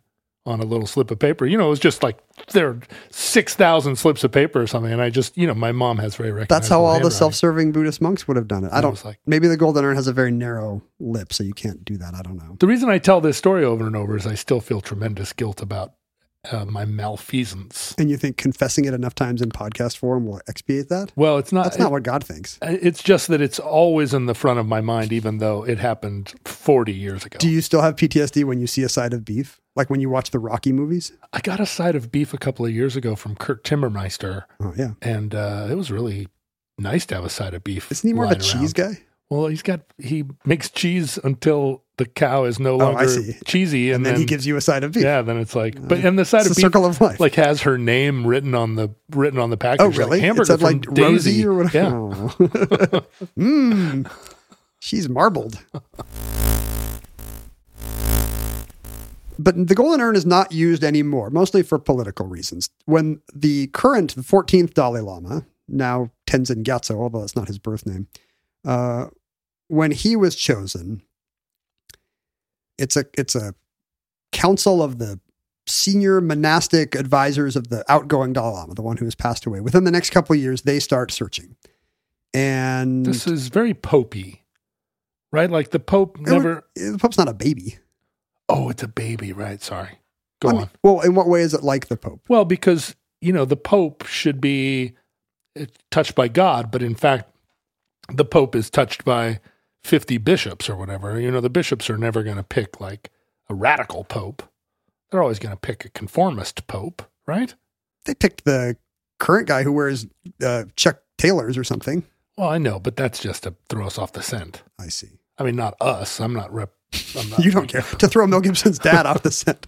S4: on a little slip of paper. You know, it was just like there are six thousand slips of paper or something. And I just, you know, my mom has very recognizable
S6: That's how all the
S4: handwriting.
S6: self-serving Buddhist monks would have done it. I
S4: And I
S6: don't,
S4: was like-
S6: maybe the golden urn has a very narrow lip, so you can't do that. I don't know.
S4: The reason I tell this story over and over is I still feel tremendous guilt about uh, my malfeasance.
S6: And you think confessing it enough times in podcast form will expiate that?
S4: Well, it's not.
S6: That's not what God thinks.
S4: It's just that it's always in the front of my mind, even though it happened forty years ago.
S6: Do you still have P T S D when you see a side of beef? Like when you watch the Rocky movies?
S4: I got a side of beef a couple of years ago from Kurt Timmermeister,
S6: Oh, yeah.
S4: and uh, it was really nice to have a side of beef.
S6: Isn't he more of a
S4: lying
S6: cheese
S4: around.
S6: guy?
S4: Well, he's got he makes cheese until the cow is no
S6: Oh, I
S4: longer
S6: see.
S4: cheesy, and,
S6: And then, he gives you a side of beef.
S4: yeah, then it's like, but and the side
S6: It's
S4: of
S6: the
S4: beef
S6: circle of life.
S4: like has her name written on the written on the package.
S6: Oh,
S4: like,
S6: really?
S4: hamburger
S6: it said
S4: from
S6: like
S4: Daisy.
S6: Rosie or whatever.
S4: Yeah.
S6: Oh. Mmm. She's marbled. But the golden urn is not used anymore, mostly for political reasons. When the current, the fourteenth Dalai Lama, now Tenzin Gyatso, although that's not his birth name, uh, when he was chosen, it's a it's a council of the senior monastic advisors of the outgoing Dalai Lama, the one who has passed away. Within the next couple of years, they start searching. And
S4: This is very popey, right? Like the Pope never.
S6: the Pope's not a baby.
S4: Oh, it's a baby, right? Sorry. Go
S6: I mean,
S4: on.
S6: well, in what way is it like the Pope?
S4: Well, because, you know, the Pope should be uh, touched by God, but in fact, the Pope is touched by fifty bishops or whatever. You know, the bishops are never going to pick like a radical Pope. They're always going to pick a conformist Pope, right?
S6: They picked the current guy who wears uh, Chuck Taylors or something.
S4: Well, I know, but that's just to throw us off the scent.
S6: I see.
S4: I mean, not us. I'm not rep. I'm not
S6: You don't care to throw Mel Gibson's dad off the scent.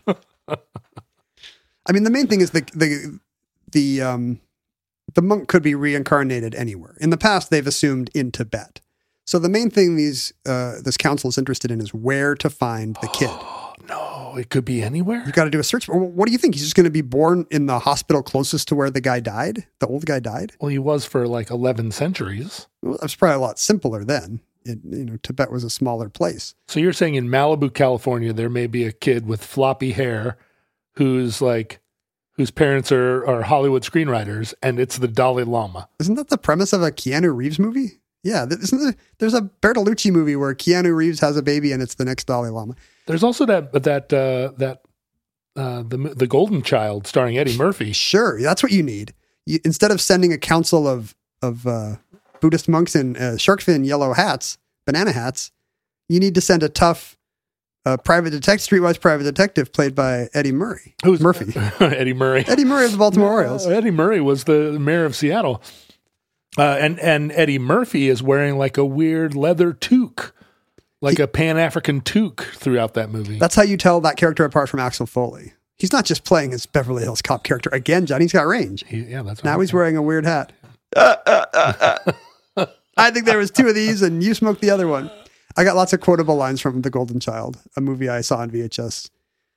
S6: I mean, the main thing is the the the um the monk could be reincarnated anywhere. In the past, they've assumed in Tibet. So the main thing these uh, this council is interested in is where to find the kid.
S4: No, it could be anywhere.
S6: You got to do a search. What do you think? He's just going to be born in the hospital closest to where the guy died? The old guy died?
S4: Well, he was for like eleven centuries.
S6: Well, that's probably a lot simpler then. It, you know, Tibet was a smaller place.
S4: So you're saying in Malibu, California, there may be a kid with floppy hair who's like, whose parents are, are Hollywood screenwriters, and it's the Dalai Lama.
S6: Isn't that the premise of a Keanu Reeves movie? Yeah, th- isn't there, there's a Bertolucci movie where Keanu Reeves has a baby and it's the next Dalai Lama.
S4: There's also that that uh, that uh, the the Golden Child starring Eddie Murphy.
S6: Sure, that's what you need. You, instead of sending a council of of uh, Buddhist monks in uh, shark fin yellow hats, banana hats, you need to send a tough uh, private detective, streetwise private detective played by Eddie Murray.
S4: Who's
S6: Murphy?
S4: Eddie Murray.
S6: Eddie Murray of the Baltimore Orioles.
S4: Uh, Eddie Murray was the mayor of Seattle, uh, and and Eddie Murphy is wearing like a weird leather toque, like
S6: He-
S4: a Pan African toque throughout that movie.
S6: That's how you tell that character apart from Axel Foley. He's not just playing his Beverly Hills Cop character again, Johnny. He's got range.
S4: He- yeah, that's what
S6: Now
S4: I'm
S6: he's
S4: saying.
S6: wearing a weird hat. Uh, uh, uh, uh. I think there was two of these, and you smoked the other one. I got lots of quotable lines from The Golden Child, a movie I saw on V H S.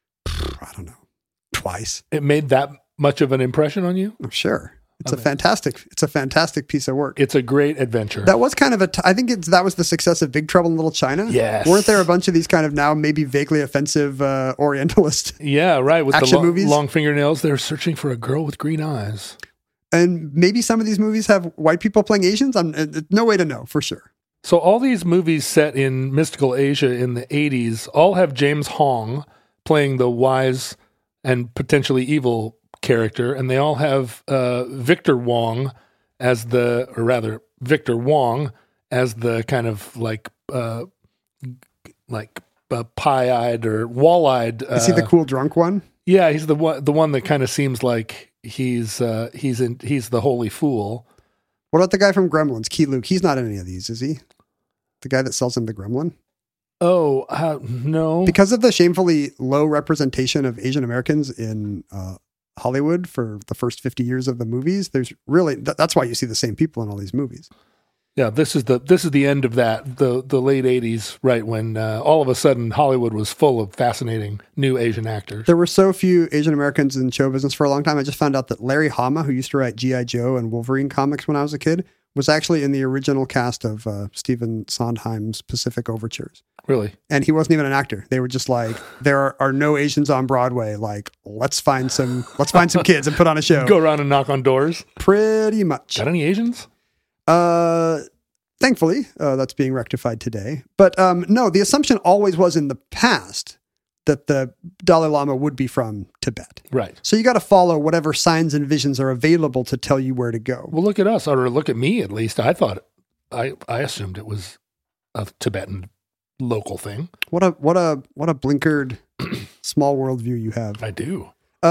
S6: I don't know, twice.
S4: It made that much of an impression on you.
S6: I'm sure it's a
S4: Okay.
S6: fantastic. It's a fantastic piece of work.
S4: It's a great adventure.
S6: That was kind of a. T- I think it's that was the success of Big Trouble in Little China.
S4: Yes.
S6: Weren't there a bunch of these kind of now maybe vaguely offensive uh, Orientalist
S4: yeah, right. With
S6: action
S4: the lo-
S6: movies?
S4: long fingernails, they're searching for a girl with green eyes.
S6: And maybe some of these movies have white people playing Asians. I'm uh, no way to know for sure.
S4: So all these movies set in mystical Asia in the eighties all have James Hong playing the wise and potentially evil character, and they all have uh, Victor Wong as the, or rather, Victor Wong as the kind of like, uh, like uh, pie-eyed or wall-eyed. Uh,
S6: Is he the cool drunk one?
S4: yeah, he's the one, the one that kind of seems like he's uh, he's in he's the holy fool.
S6: What about the guy from Gremlins, Key Luke? He's not in any of these, is he? The guy that sells him the gremlin?
S4: Oh uh, no,
S6: Because of the shamefully low representation of Asian Americans in uh, Hollywood for the first fifty years of the movies, there's really, th- that's why you see the same people in all these movies.
S4: yeah. This is the this is the end of that. The the late eighties, right when uh, all of a sudden Hollywood was full of fascinating new Asian actors.
S6: There were so few Asian Americans in show business for a long time. I just found out that Larry Hama, who used to write G I. Joe and Wolverine comics when I was a kid, was actually in the original cast of uh, Stephen Sondheim's Pacific Overtures.
S4: Really?
S6: And he wasn't even an actor. They were just like, there are, are no Asians on Broadway. Like, let's find some, let's find some kids and put on a show.
S4: Go around and knock on doors.
S6: Pretty much.
S4: Got any Asians?
S6: Uh, thankfully, uh, that's being rectified today. But um, no, the assumption always was in the past that the Dalai Lama would be from Tibet.
S4: Right.
S6: So you got to follow whatever signs and visions are available to tell you where to go.
S4: Well, look at us, or look at me at least. I thought, I, I assumed it was a Tibetan local thing.
S6: What a what a what a blinkered small world view you have.
S4: I do.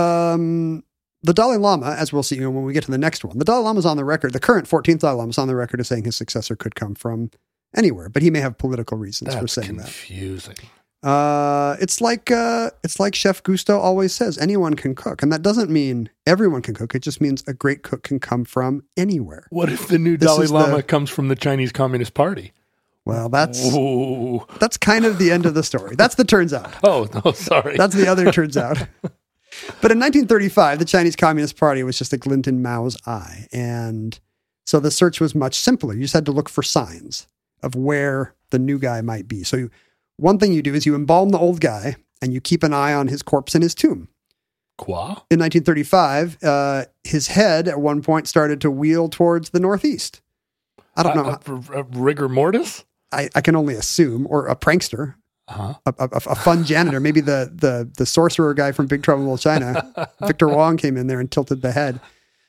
S6: Um, the Dalai Lama, as we'll see, you know, when we get to the next one, the Dalai Lama is on the record. The current fourteenth Dalai Lama is on the record as saying his successor could come from anywhere, but he may have political reasons
S4: That's
S6: for saying
S4: confusing.
S6: that. Uh, it's like uh, it's like Chef Gusto always says: anyone can cook, and that doesn't mean everyone can cook. It just means a great cook can come from anywhere.
S4: What if the new
S6: This
S4: Dalai
S6: is
S4: Lama
S6: the-
S4: comes from the Chinese Communist Party?
S6: Well, that's
S4: Ooh.
S6: that's kind of the end of the story. That's the turns out.
S4: Oh, no, sorry.
S6: That's the other turns out. But in nineteen thirty-five, the Chinese Communist Party was just a glint in Mao's eye. And so the search was much simpler. You just had to look for signs of where the new guy might be. So you, one thing you do is you embalm the old guy and you keep an eye on his corpse in his tomb.
S4: Qua?
S6: In nineteen thirty-five, uh, his head at one point started to wheel towards the northeast. I don't know.
S4: Uh, uh, rigor mortis?
S6: I, I can only assume, or a prankster.
S4: Uh-huh.
S6: A, a, a fun janitor, maybe the, the the sorcerer guy from Big Trouble in Little China, Victor Wong, came in there and tilted the head.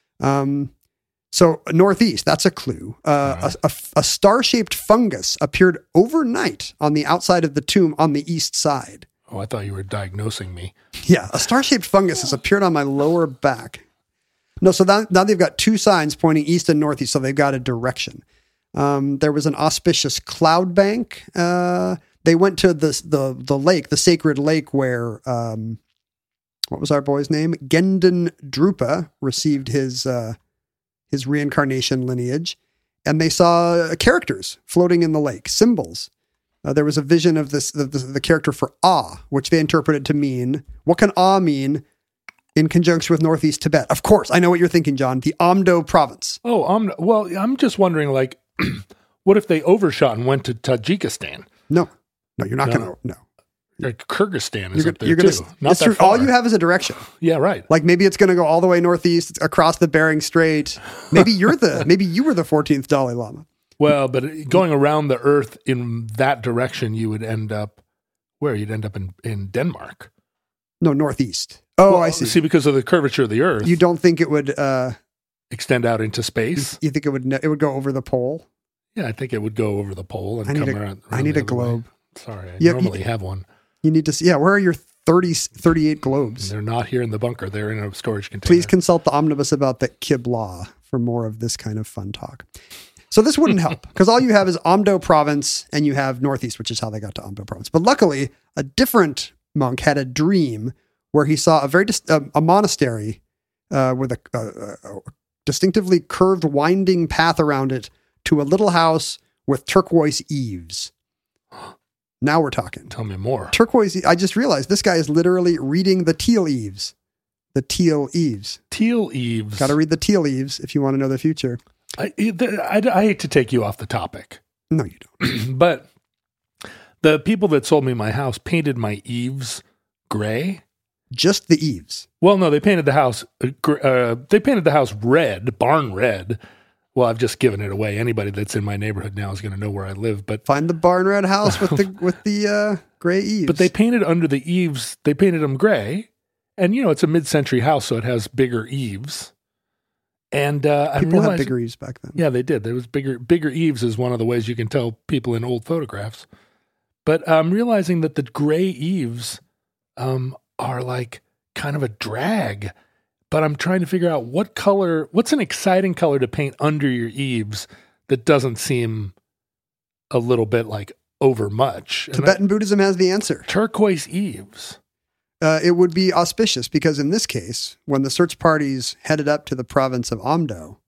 S6: Um, so northeast, that's a clue. Uh,
S4: Right.
S6: a, a, a star-shaped fungus appeared overnight on the outside of the tomb on the east side.
S4: Oh, I thought you were diagnosing me.
S6: Yeah, a star-shaped fungus has appeared on my lower back. No, so now, now they've got two signs pointing east and northeast, so they've got a direction. Um, there was an auspicious cloud bank. Uh, they went to the, the the lake, the sacred lake where, um, what was our boy's name? Gendon Drupa received his uh, his reincarnation lineage. And they saw characters floating in the lake, symbols. Uh, there was a vision of this the, the, the character for Ah, which they interpreted to mean, what can Ah mean in conjunction with Northeast Tibet? Of course, I know what you're thinking, John. The Amdo province.
S4: Oh, um, well, I'm just wondering, like, what if they overshot and went to Tajikistan?
S6: No, no, you're not
S4: No.
S6: going to, no.
S4: Like Kyrgyzstan is
S6: You're,
S4: up there
S6: you're
S4: too.
S6: gonna,
S4: Not
S6: it's
S4: that
S6: true.
S4: far.
S6: All you have is a direction.
S4: Yeah, right.
S6: Like maybe it's going to go all the way northeast across the Bering Strait. Maybe you're the, maybe you were the fourteenth Dalai Lama.
S4: Well, but going around the Earth in that direction, you would end up where? You'd end up in, in Denmark.
S6: No, northeast. Oh,
S4: Well,
S6: I see.
S4: See, because of the curvature of the Earth,
S6: You don't think it would, uh,
S4: extend out into space.
S6: you think it would, ne- it would go over the pole?
S4: Yeah, I think it would go over the pole and
S6: I need
S4: come
S6: a-
S4: around.
S6: I
S4: around
S6: need
S4: the
S6: a
S4: other way.
S6: globe.
S4: Sorry, I
S6: Yeah,
S4: normally
S6: you-
S4: have one.
S6: You need to see, yeah, where are your thirty, thirty-eight globes?
S4: They're not here in the bunker. They're in a storage container.
S6: Please consult the omnibus about the Kibla for more of this kind of fun talk. So this wouldn't help because all you have is Amdo province and you have northeast, which is how they got to Amdo province. But luckily, a different monk had a dream where he saw a very dis- uh, a monastery uh, with a, a, a distinctively curved, winding path around it to a little house with turquoise eaves. Now we're talking.
S4: Tell me more.
S6: Turquoise. I just realized this guy is literally reading the teal eaves. The teal eaves.
S4: Teal eaves.
S6: Got to read the teal eaves if you want to know the future.
S4: I, I, I hate to take you off the topic,
S6: No, you don't.
S4: but the people that sold me my house painted my eaves gray.
S6: Just the eaves.
S4: Well, no, they painted the house. Uh, gr- uh, they painted the house red, barn red. Well, I've just given it away. Anybody that's in my neighborhood now is going to know where I live. But
S6: Find the barn red house with the with the uh, gray eaves.
S4: but they painted under the eaves. They painted them gray, and you know it's a mid-century house, so it has bigger eaves. And uh, I
S6: people had
S4: realized,
S6: bigger eaves back then.
S4: yeah, they did. There was bigger bigger eaves is one of the ways you can tell people in old photographs. But I'm realizing that the gray eaves um, are like kind of a drag. But I'm trying to figure out what color, what's an exciting color to paint under your eaves that doesn't seem a little bit like over much. And
S6: Tibetan Buddhism has the answer.
S4: I- turquoise eaves.
S6: Uh, it would be auspicious because in this case, when the search parties headed up to the province of Amdo,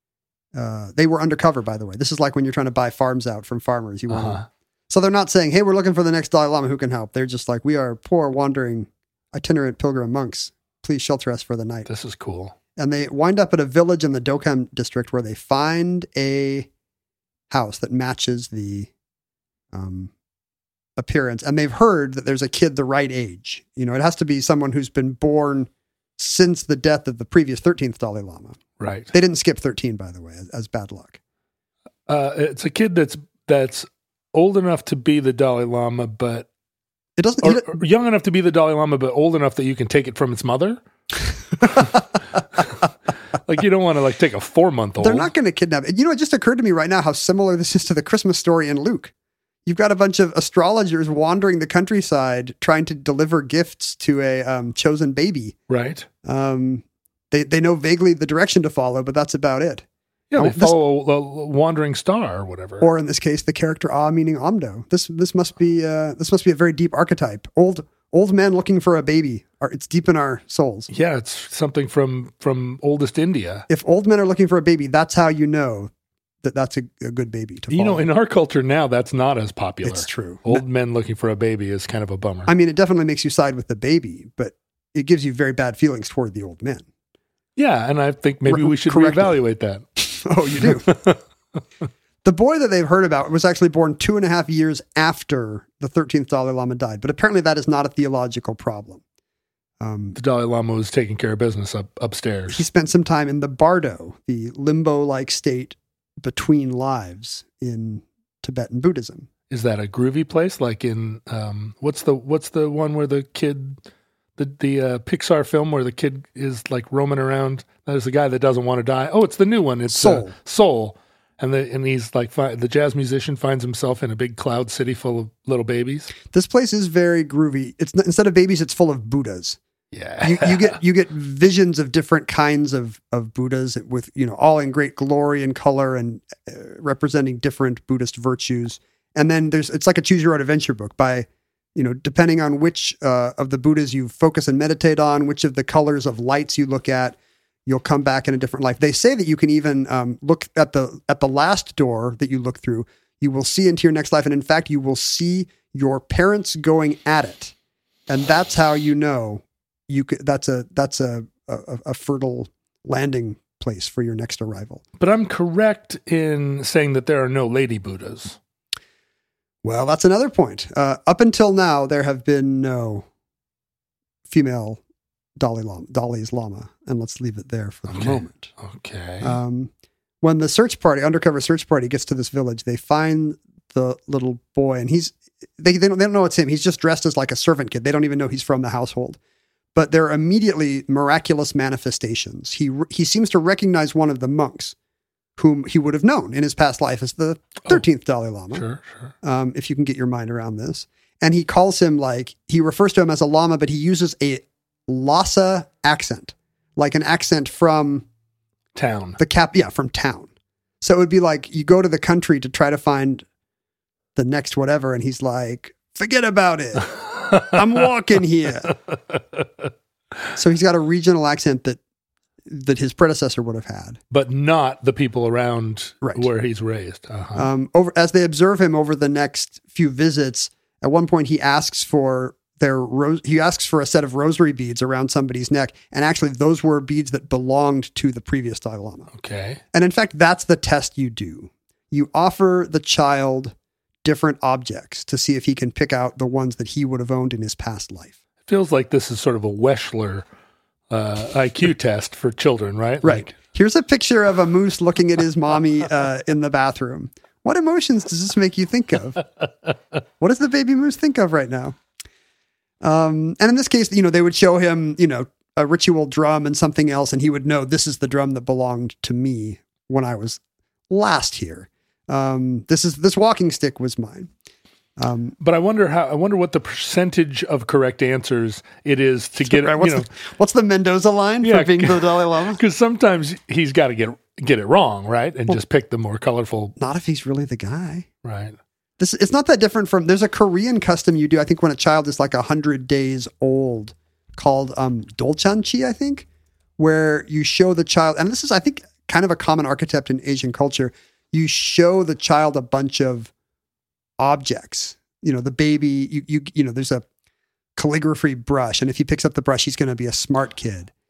S6: uh, they were undercover, by the way. This is like when you're trying to buy farms out from farmers. You want
S4: Uh-huh.
S6: So they're not saying, hey, we're looking for the next Dalai Lama who can help. They're just like, we are poor, wandering, itinerant pilgrim monks. Please shelter us for the night.
S4: This is cool.
S6: And they wind up at a village in the Dokam district where they find a house that matches the um, appearance. And they've heard that there's a kid the right age. You know, it has to be someone who's been born since the death of the previous thirteenth Dalai Lama.
S4: Right.
S6: They didn't skip thirteen, by the way, as, as bad luck.
S4: Uh, it's a kid that's that's old enough to be the Dalai Lama, but
S6: It doesn't.
S4: or,
S6: He,
S4: or young enough to be the Dalai Lama, but old enough that you can take it from its mother. Like you don't want to like take a four month old.
S6: they're not going to kidnap it. You know, it just occurred to me right now how similar this is to the Christmas story in Luke. You've got a bunch of astrologers wandering the countryside trying to deliver gifts to a um, chosen baby.
S4: Right.
S6: Um, they they know vaguely the direction to follow, but that's about it.
S4: Yeah,
S6: Oh,
S4: they
S6: this-
S4: follow a wandering star or whatever.
S6: Or in this case, the character Ah meaning Amdo. This this must be uh, this must be a very deep archetype. Old old man looking for a baby. It's deep in our souls.
S4: Yeah, it's something from from oldest India.
S6: If old men are looking for a baby, that's how you know that that's a, a good baby to follow.
S4: You know, in our culture now, that's not as popular.
S6: It's true.
S4: Old men looking for a baby is kind of a bummer.
S6: I mean, it definitely makes you side with the baby, but it gives you very bad feelings toward the old men.
S4: Yeah, and I think maybe
S6: Re-
S4: we should
S6: correctly.
S4: reevaluate that.
S6: Oh, you do? The boy that they've heard about was actually born two and a half years after the thirteenth Dalai Lama died, but apparently that is not a theological problem. Um,
S4: The Dalai Lama was taking care of business up upstairs.
S6: he spent some time in the Bardo, the limbo-like state between lives in Tibetan Buddhism.
S4: Is that a groovy place? Like in um, what's the what's the one where the kid, the the uh, Pixar film where the kid is like roaming around? There's a guy that doesn't want to die. Oh, it's the new one. It's
S6: Soul.
S4: Uh, Soul, and the and he's like fi- the jazz musician finds himself in a big cloud city full of little babies.
S6: This place is very groovy. It's not, instead of babies, it's full of Buddhas.
S4: Yeah,
S6: you, you get you get visions of different kinds of of Buddhas with, you know, all in great glory and color and uh, representing different Buddhist virtues. And then there's it's like a choose your own adventure book by, you know, depending on which uh, of the Buddhas you focus and meditate on, which of the colors of lights you look at, you'll come back in a different life. They say that you can even um, look at the at the last door that you look through. You will see into your next life, and in fact, you will see your parents going at it, and that's how you know. You could, that's a that's a, a a fertile landing place for your next arrival.
S4: but I'm correct in saying that there are no lady Buddhas.
S6: Well, that's another point. Uh, up until now, there have been no female Dalai Lama, Dalai's Lama, and let's leave it there for the
S4: Okay.
S6: moment.
S4: Okay.
S6: Um, when the search party, undercover search party, gets to this village, they find the little boy, and he's they they don't, they don't know it's him. He's just dressed as like a servant kid. They don't even know he's from the household. But there are immediately miraculous manifestations. He he seems to recognize one of the monks, whom he would have known in his past life as the thirteenth Dalai Lama.
S4: sure, sure.
S6: Um, if you can get your mind around this. And he calls him like, he refers to him as a Lama, but he uses a Lhasa accent, like an accent from
S4: Town.
S6: the cap, yeah, from town. So it would be like you go to the country to try to find the next whatever, and he's like, forget about it. I'm walking here. So he's got a regional accent that that his predecessor would have had.
S4: But not the people around
S6: Right.
S4: where he's raised. Uh-huh.
S6: Um, over as they observe him over the next few visits, at one point he asks for their ro- he asks for a set of rosary beads around somebody's neck, and actually those were beads that belonged to the previous Dalai Lama.
S4: Okay.
S6: And in fact, that's the test you do. You offer the child different objects to see if he can pick out the ones that he would have owned in his past life.
S4: It feels like this is sort of a Weschler uh, I Q test for children, right?
S6: Right.
S4: Like,
S6: Here's a picture of a moose looking at his mommy uh, in the bathroom. What emotions does this make you think of? What does the baby moose think of right now? Um, and in this case, you know, they would show him, you know, a ritual drum and something else, and he would know this is the drum that belonged to me when I was last here. Um, this is this walking stick was mine. Um,
S4: but I wonder how. I wonder what the percentage of correct answers it is to get.
S6: right, what's,
S4: you know,
S6: the, what's the Mendoza line
S4: Yeah,
S6: for being the Dalai Lama?
S4: because sometimes he's got to get get it wrong, right, and just pick the more colorful,
S6: Not if he's really the guy.
S4: right.
S6: This it's not that different from. There's a Korean custom you do. I think when a child is like a hundred days old, called um, dolchanchi, I think, where you show the child, and this is I think kind of a common archetype in Asian culture. You show the child a bunch of objects. You know, the baby. You you you know, there's a calligraphy brush, and if he picks up the brush, he's going to be a smart kid.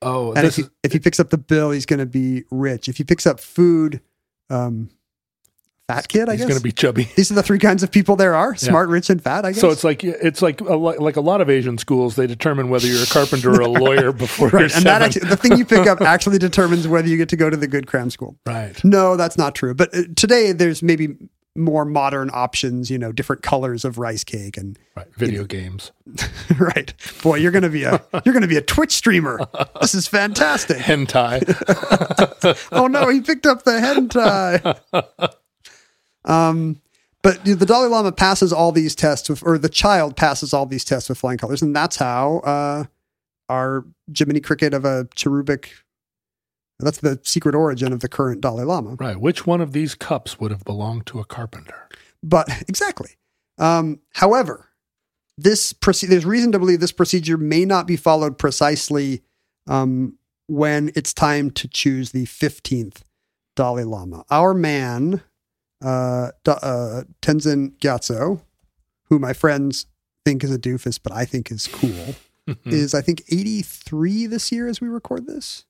S4: Oh,
S6: And
S4: this
S6: if he,
S4: is,
S6: if he picks up the bill, he's going to be rich. If he picks up food, um, fat kid, I
S4: he's
S6: guess.
S4: going to be chubby.
S6: These are the three kinds of people there are: smart, rich, and fat. I guess.
S4: So it's like it's like a, lo- like a lot of Asian schools. They determine whether you're a carpenter or a lawyer before you're
S6: right, and
S4: seven.
S6: that actually, the thing you pick up actually determines whether you get to go to the good cram school.
S4: Right.
S6: No, that's not true. But uh, today there's maybe more modern options. You know, different colors of rice cake and
S4: Right. Video games.
S6: right. Boy, you're gonna be a you're gonna be a Twitch streamer. This is fantastic.
S4: Hentai.
S6: Oh no, he picked up the hentai. Um, but the Dalai Lama passes all these tests with, or the child passes all these tests with flying colors, and that's how uh, our Jiminy Cricket of a cherubic. That's the secret origin of the current Dalai Lama.
S4: Right. Which one of these cups would have belonged to a carpenter?
S6: But exactly. Um, however, this proce- there's reason to believe this procedure may not be followed precisely um, when it's time to choose the fifteenth Dalai Lama. Our man. Uh, uh, Tenzin Gyatso, who my friends think is a doofus, but I think is cool, is I think eighty-three this year as we record this.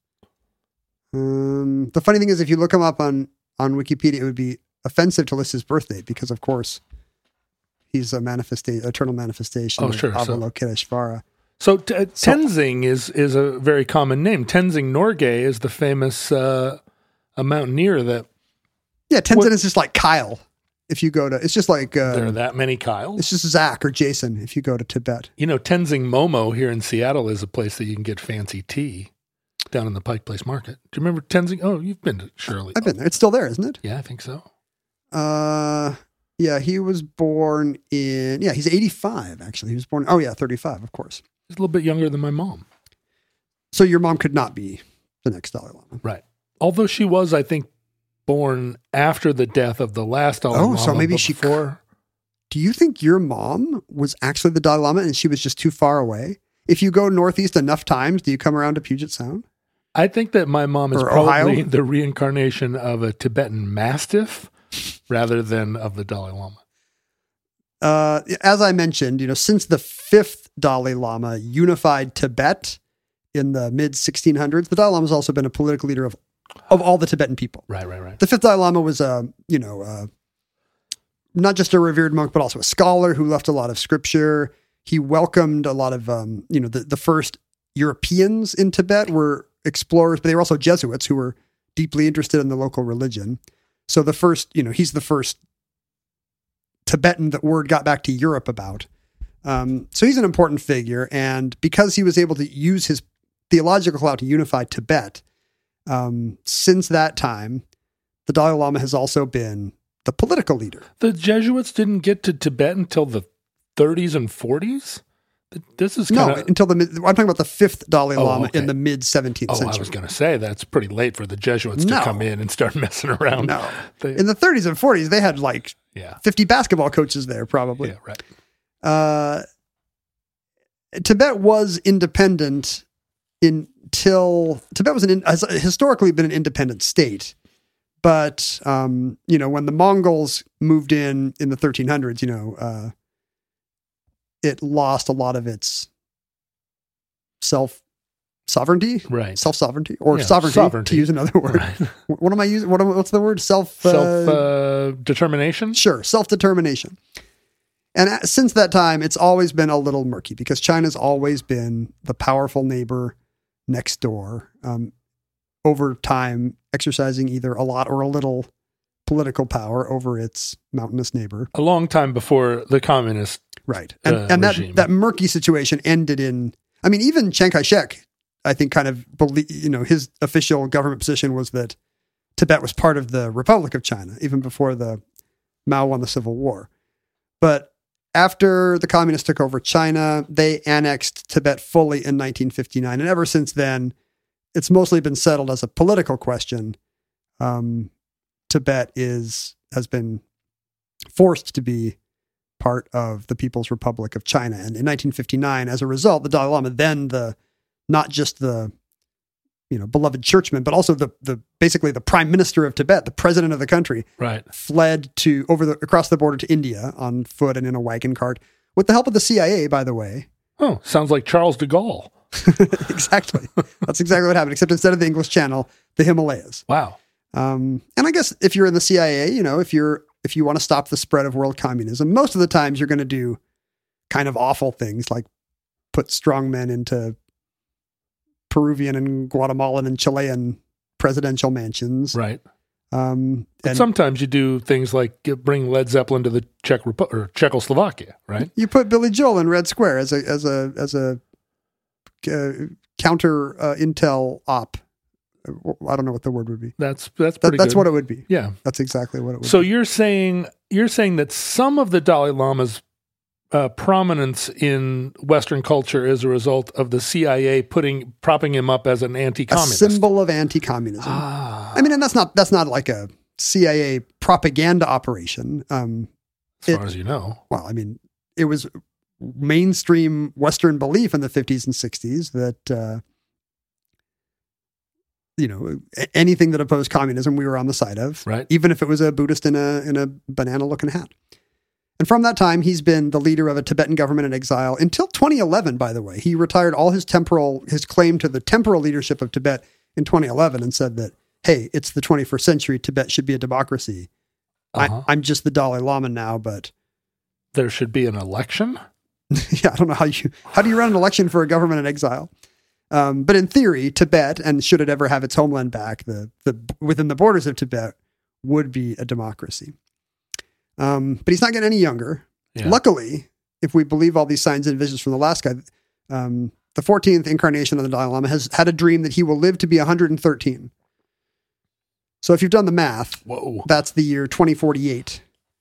S6: Um, the funny thing is, if you look him up on, on Wikipedia, it would be offensive to list his birth date because, of course, he's a manifesta- eternal manifestation
S4: Oh,
S6: of
S4: sure, so-
S6: Avalokiteshvara.
S4: So, t- uh, Tenzing is is a very common name. Tenzing Norgay is the famous uh, a mountaineer that
S6: Yeah, Tenzin
S4: What-
S6: is just like Kyle. If you go to, it's just like uh,
S4: there are that many Kyles.
S6: it's just Zach or Jason. If you go to Tibet.
S4: You know, Tenzing Momo here in Seattle is a place that you can get fancy tea down in the Pike Place Market. Do you remember Tenzing? Oh, you've been to Shirley.
S6: I've been there. It's still there, isn't it?
S4: Yeah, I think so.
S6: Uh, yeah, he was born in, yeah, he's eighty-five, actually. He was born, oh, yeah, thirty-five, of course.
S4: He's a little bit younger than my mom.
S6: So your mom could not be the next Dalai Lama.
S4: Right. Although she was, I think, born after the death of the last Dalai
S6: Oh,
S4: Lama.
S6: so maybe
S4: but
S6: she-
S4: before.
S6: Do you think your mom was actually the Dalai Lama and she was just too far away? If you go northeast enough times, do you come around to Puget Sound?
S4: I think that my mom is
S6: Or
S4: probably
S6: Ohio?
S4: the reincarnation of a Tibetan Mastiff rather than of the Dalai Lama.
S6: Uh, as I mentioned, you know, since the fifth Dalai Lama unified Tibet in the mid sixteen hundreds, the Dalai Lama has also been a political leader of, of all the Tibetan people.
S4: Right, right, right.
S6: The fifth Dalai Lama was a, you know, uh, not just a revered monk, but also a scholar who left a lot of scripture. He welcomed a lot of, um, you know, the, the first Europeans in Tibet were explorers, but they were also Jesuits who were deeply interested in the local religion. So the first, you know, he's the first Tibetan that word got back to Europe about. Um, so he's an important figure. And because he was able to use his theological clout to unify Tibet, um, since that time, the Dalai Lama has also been the political leader.
S4: The Jesuits didn't get to Tibet until the thirties and forties? This is kind
S6: No,
S4: of...
S6: until the mid, I'm talking about the fifth Dalai
S4: Oh,
S6: Lama
S4: okay.
S6: in the mid seventeenth
S4: Oh,
S6: century.
S4: I was going to say, that's pretty late for the Jesuits
S6: No.
S4: to come in and start messing around.
S6: No.
S4: They-
S6: In the thirties and forties, they had like
S4: yeah,
S6: fifty basketball coaches there, probably.
S4: yeah, right.
S6: Uh, Tibet was independent until Tibet was an in, has historically been an independent state, but um, you know, when the Mongols moved in in the thirteen hundreds, you know, uh, it lost a lot of its self sovereignty,
S4: Right.
S6: self sovereignty, or
S4: Yeah,
S6: sovereignty,
S4: sovereignty.
S6: to use another word.
S4: Right.
S6: What am I using? What am, what's the word? Self
S4: Self uh, determination?
S6: Sure, self-determination. And a- since that time, it's always been a little murky because China's always been the powerful neighbor next door, um, over time exercising either a lot or a little political power over its mountainous neighbor.
S4: A long time before the communist.
S6: Right. And,
S4: Uh,
S6: and that,
S4: regime.
S6: that murky situation ended in, I mean, even Chiang Kai-shek, I think kind of believe, you know, his official government position was that Tibet was part of the Republic of China, even before the Mao won the Civil War. But after the communists took over China, they annexed Tibet fully in nineteen fifty-nine. And ever since then, it's mostly been settled as a political question. Um, Tibet is has been forced to be part of the People's Republic of China. And in nineteen fifty-nine, as a result, the Dalai Lama, then the, not just the, you know, beloved churchman, but also the, the, basically the prime minister of Tibet, the president of the country,
S4: Right.
S6: fled to over the, across the border to India on foot and in a wagon cart with the help of the C I A, by the way.
S4: Oh, sounds like Charles de Gaulle.
S6: Exactly. That's exactly what happened, except instead of the English Channel, the Himalayas.
S4: Wow.
S6: Um, and I guess if you're in the C I A, you know, if you're if you want to stop the spread of world communism, most of the times you're going to do kind of awful things like put strong men into Peruvian and Guatemalan and Chilean presidential mansions.
S4: Right.
S6: Um,
S4: But
S6: and
S4: sometimes you do things like get, bring Led Zeppelin to the Czech Repu- or Czechoslovakia, right?
S6: you put Billy Joel in Red Square as a as a as a uh, counter uh, intel op. I don't know what the word would be.
S4: That's that's
S6: That,
S4: pretty
S6: that's
S4: good.
S6: what it would be.
S4: Yeah.
S6: That's exactly what it would
S4: So
S6: be.
S4: you're saying you're saying that some of the Dalai Lama's uh, prominence in Western culture is a result of the C I A putting propping him up as an
S6: A
S4: anti-communist.
S6: symbol of anti-communism.
S4: Ah,
S6: I mean, and that's not that's not like a C I A propaganda operation. Um,
S4: as
S6: it-
S4: far as you know.
S6: well, I mean, it was mainstream Western belief in the fifties and sixties that, uh, you know, a- anything that opposed communism, we were on the side of,
S4: Right.
S6: even if it was a Buddhist in a in a banana looking hat. And from that time, he's been the leader of a Tibetan government in exile until twenty eleven. By the way, he retired all his temporal his claim to the temporal leadership of Tibet in twenty eleven and said that, hey, it's the twenty-first century. Tibet should be a democracy.
S4: Uh-huh.
S6: I, I'm just the Dalai Lama now, but
S4: There should be an election.
S6: yeah, I don't know how you how do you run an election for a government in exile. Um, but in theory, Tibet, and should it ever have its homeland back, the the within the borders of Tibet, would be a democracy. Um, but he's not getting any younger.
S4: Yeah.
S6: Luckily, if we believe all these signs and visions from the last guy, um, the fourteenth incarnation of the Dalai Lama has had a dream that he will live to be one hundred thirteen. So if you've done the math,
S4: Whoa.
S6: that's the year twenty forty-eight,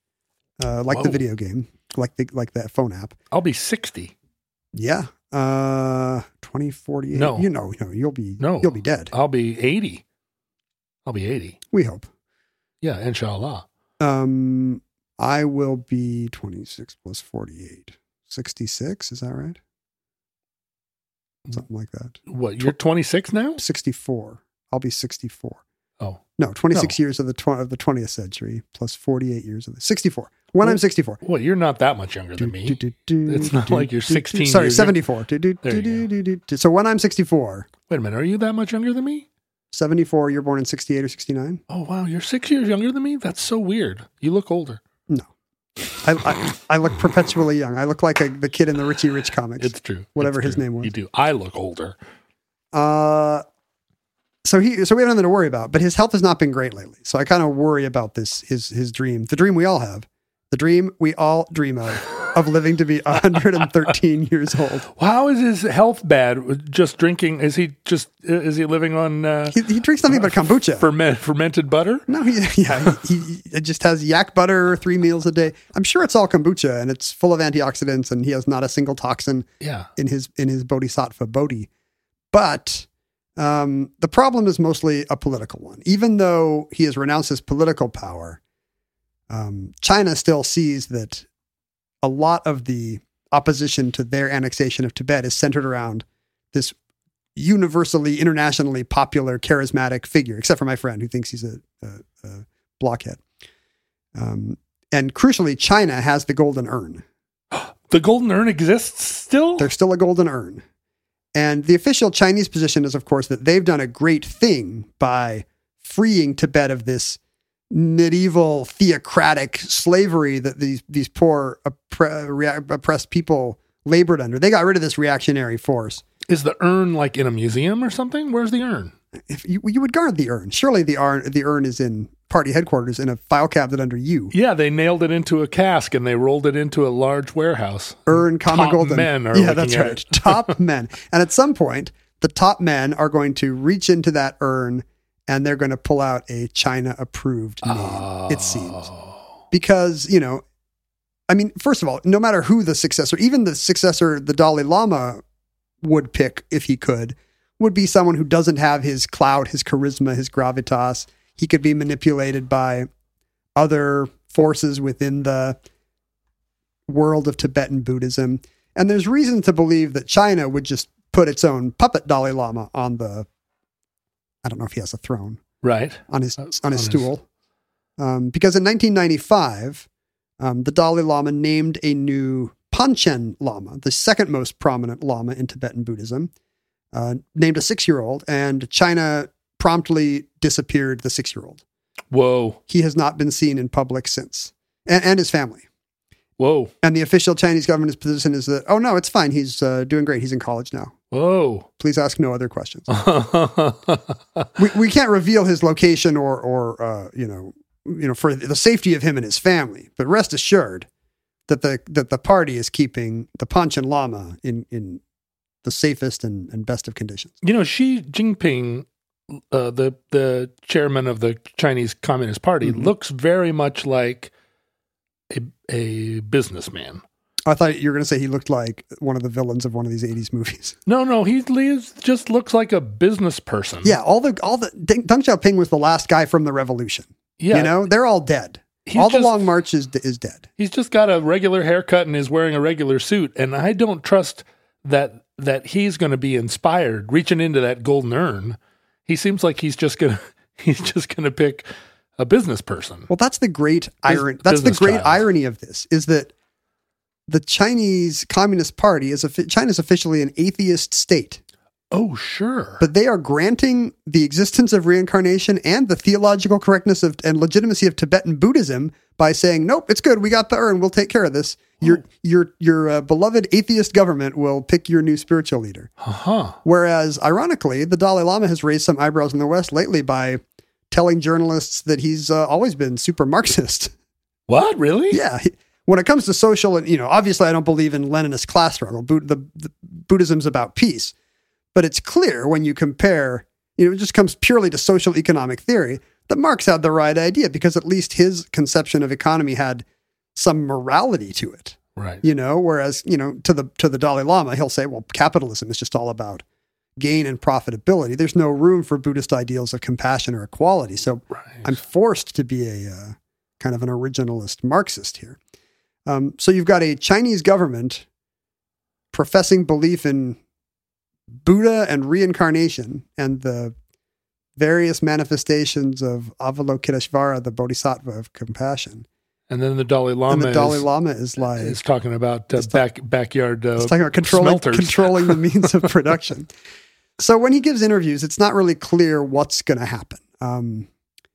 S6: uh, like the
S4: Whoa.
S6: video game, like the like that phone app.
S4: I'll be sixty.
S6: Yeah. Uh, twenty forty-eight.
S4: No.
S6: You know, no, you'll be,
S4: No.
S6: you'll be dead.
S4: I'll be eighty. I'll be eighty.
S6: We hope.
S4: Yeah, inshallah.
S6: Um, I will be twenty-six plus forty-eight. sixty-six. Is that right? Something like that.
S4: What, you're twenty-six now?
S6: sixty-four. I'll be sixty-four.
S4: Oh,
S6: No, twenty-six
S4: No.
S6: years of the tw- of the twentieth century plus forty-eight years of the sixty-four. When
S4: Well,
S6: I'm sixty-four.
S4: what, you're not that much younger than me.
S6: Do, do, do,
S4: It's not
S6: do,
S4: like you're
S6: do, do.
S4: sixteen
S6: Sorry,
S4: years-
S6: seventy-four. Do, do,
S4: There
S6: do,
S4: you
S6: do,
S4: go.
S6: do, do, do. So when I'm sixty-four,
S4: Wait a minute, are you that much younger than me?
S6: seventy-four, you're born in sixty-eight or sixty-nine?
S4: Oh, wow, you're six years younger than me? That's so weird. You look older.
S6: No. I, I, I look perpetually young. I look like a, the kid in the Richie Rich comics.
S4: It's true.
S6: Whatever
S4: It's
S6: his
S4: true.
S6: name was.
S4: You do. I look older.
S6: Uh, so he, so we have nothing to worry about, but his health has not been great lately. So I kind of worry about this, his, his dream, the dream we all have, the dream we all dream of, of living to be one hundred thirteen years old.
S4: How is his health bad? Just drinking? Is he just, is he living on uh,
S6: He, he drinks nothing but kombucha.
S4: ferment, fermented butter?
S6: No, he, yeah, he, he, he just has yak butter three meals a day. I'm sure it's all kombucha and it's full of antioxidants and he has not a single toxin
S4: Yeah.
S6: in his, in his bodhisattva bodhi. But, um, the problem is mostly a political one. Even though he has renounced his political power, um, China still sees that a lot of the opposition to their annexation of Tibet is centered around this universally, internationally popular, charismatic figure, except for my friend who thinks he's a, a, a blockhead. Um, and crucially, China has the golden urn.
S4: The golden urn exists still?
S6: There's still a golden urn. And the official Chinese position is, of course, that they've done a great thing by freeing Tibet of this medieval theocratic slavery that these these poor oppre- rea- oppressed people labored under. They got rid of this reactionary force.
S4: Is the urn like in a museum or something? Where's the urn?
S6: If you, you would guard the urn. Surely the urn the urn is in party headquarters in a file cabinet under you.
S4: Yeah, they nailed it into a cask and they rolled it into a large warehouse.
S6: Urn, comma,
S4: Top
S6: golden.
S4: men are
S6: yeah,
S4: looking
S6: that's
S4: at
S6: right.
S4: it.
S6: Top men. And at some point, the top men are going to reach into that urn and they're going to pull out a China-approved name,
S4: Oh.
S6: it seems. Because, you know, I mean, first of all, no matter who the successor, even the successor the Dalai Lama would pick if he could, would be someone who doesn't have his clout, his charisma, his gravitas. He could be manipulated by other forces within the world of Tibetan Buddhism. And there's reason to believe that China would just put its own puppet Dalai Lama on the, I don't know if he has a throne,
S4: Right.
S6: on his,
S4: Uh,
S6: on his
S4: on his-
S6: stool. Um, because in nineteen ninety-five, um, the Dalai Lama named a new Panchen Lama, the second most prominent Lama in Tibetan Buddhism. uh, named a six-year-old, and China promptly disappeared the six-year-old.
S4: Whoa.
S6: He has not been seen in public since, and, and his family.
S4: Whoa.
S6: And the official Chinese government's position is that, oh, no, it's fine. He's uh, doing great. He's in college now.
S4: Whoa.
S6: Please ask no other questions. we, we can't reveal his location or, or uh, you know, you know, for the safety of him and his family. But rest assured that the that the party is keeping the Panchen Lama in, in the safest and, and best of conditions.
S4: You know, Xi Jinping, uh, the the chairman of the Chinese Communist Party,
S6: Mm-hmm.
S4: looks very much like a a businessman.
S6: I thought you were going to say he looked like one of the villains of one of these eighties movies.
S4: No, no, he leaves, just looks like a business person.
S6: Yeah, all the all the Deng Deng Xiaoping was the last guy from the revolution.
S4: Yeah.
S6: You know, they're all dead.
S4: He's
S6: all the
S4: just-
S6: Long March is is dead.
S4: He's just got a regular haircut and is wearing a regular suit, and I don't trust that that he's going to be inspired reaching into that golden urn. He seems like he's just going to he's just going to pick a business person.
S6: Well, that's the great irony. That's the
S4: business
S6: great
S4: child.
S6: irony of this is that the Chinese Communist Party is offi- China's officially an atheist state,
S4: Oh, sure.
S6: but they are granting the existence of reincarnation and the theological correctness of and legitimacy of Tibetan Buddhism by saying, "Nope, it's good. We got the urn. We'll take care of this. Your your your uh, beloved atheist government will pick your new spiritual leader."
S4: Uh-huh.
S6: Whereas, ironically, the Dalai Lama has raised some eyebrows in the West lately by telling journalists that he's uh, always been super Marxist.
S4: What? Really?
S6: Yeah. he- When it comes to social, and you know, obviously, I don't believe in Leninist class struggle. Bud- the, the Buddhism's about peace, but it's clear when you compare, you know, it just comes purely to social economic theory that Marx had the right idea because at least his conception of economy had some morality to it.
S4: Right.
S6: You know, whereas you know, to the to the Dalai Lama, he'll say, well, capitalism is just all about gain and profitability. There's no room for Buddhist ideals of compassion or equality. So
S4: Right.
S6: I'm forced to be a uh, kind of an originalist Marxist here. Um, so you've got a Chinese government professing belief in Buddha and reincarnation and the various manifestations of Avalokiteshvara, the Bodhisattva of compassion.
S4: And then the Dalai Lama
S6: and the Dalai
S4: is,
S6: Lama is like
S4: is talking about uh, back backyard uh,
S6: It's talking about controlling,
S4: smelters.
S6: controlling the means of production. So when he gives interviews, it's not really clear what's going to happen. Um,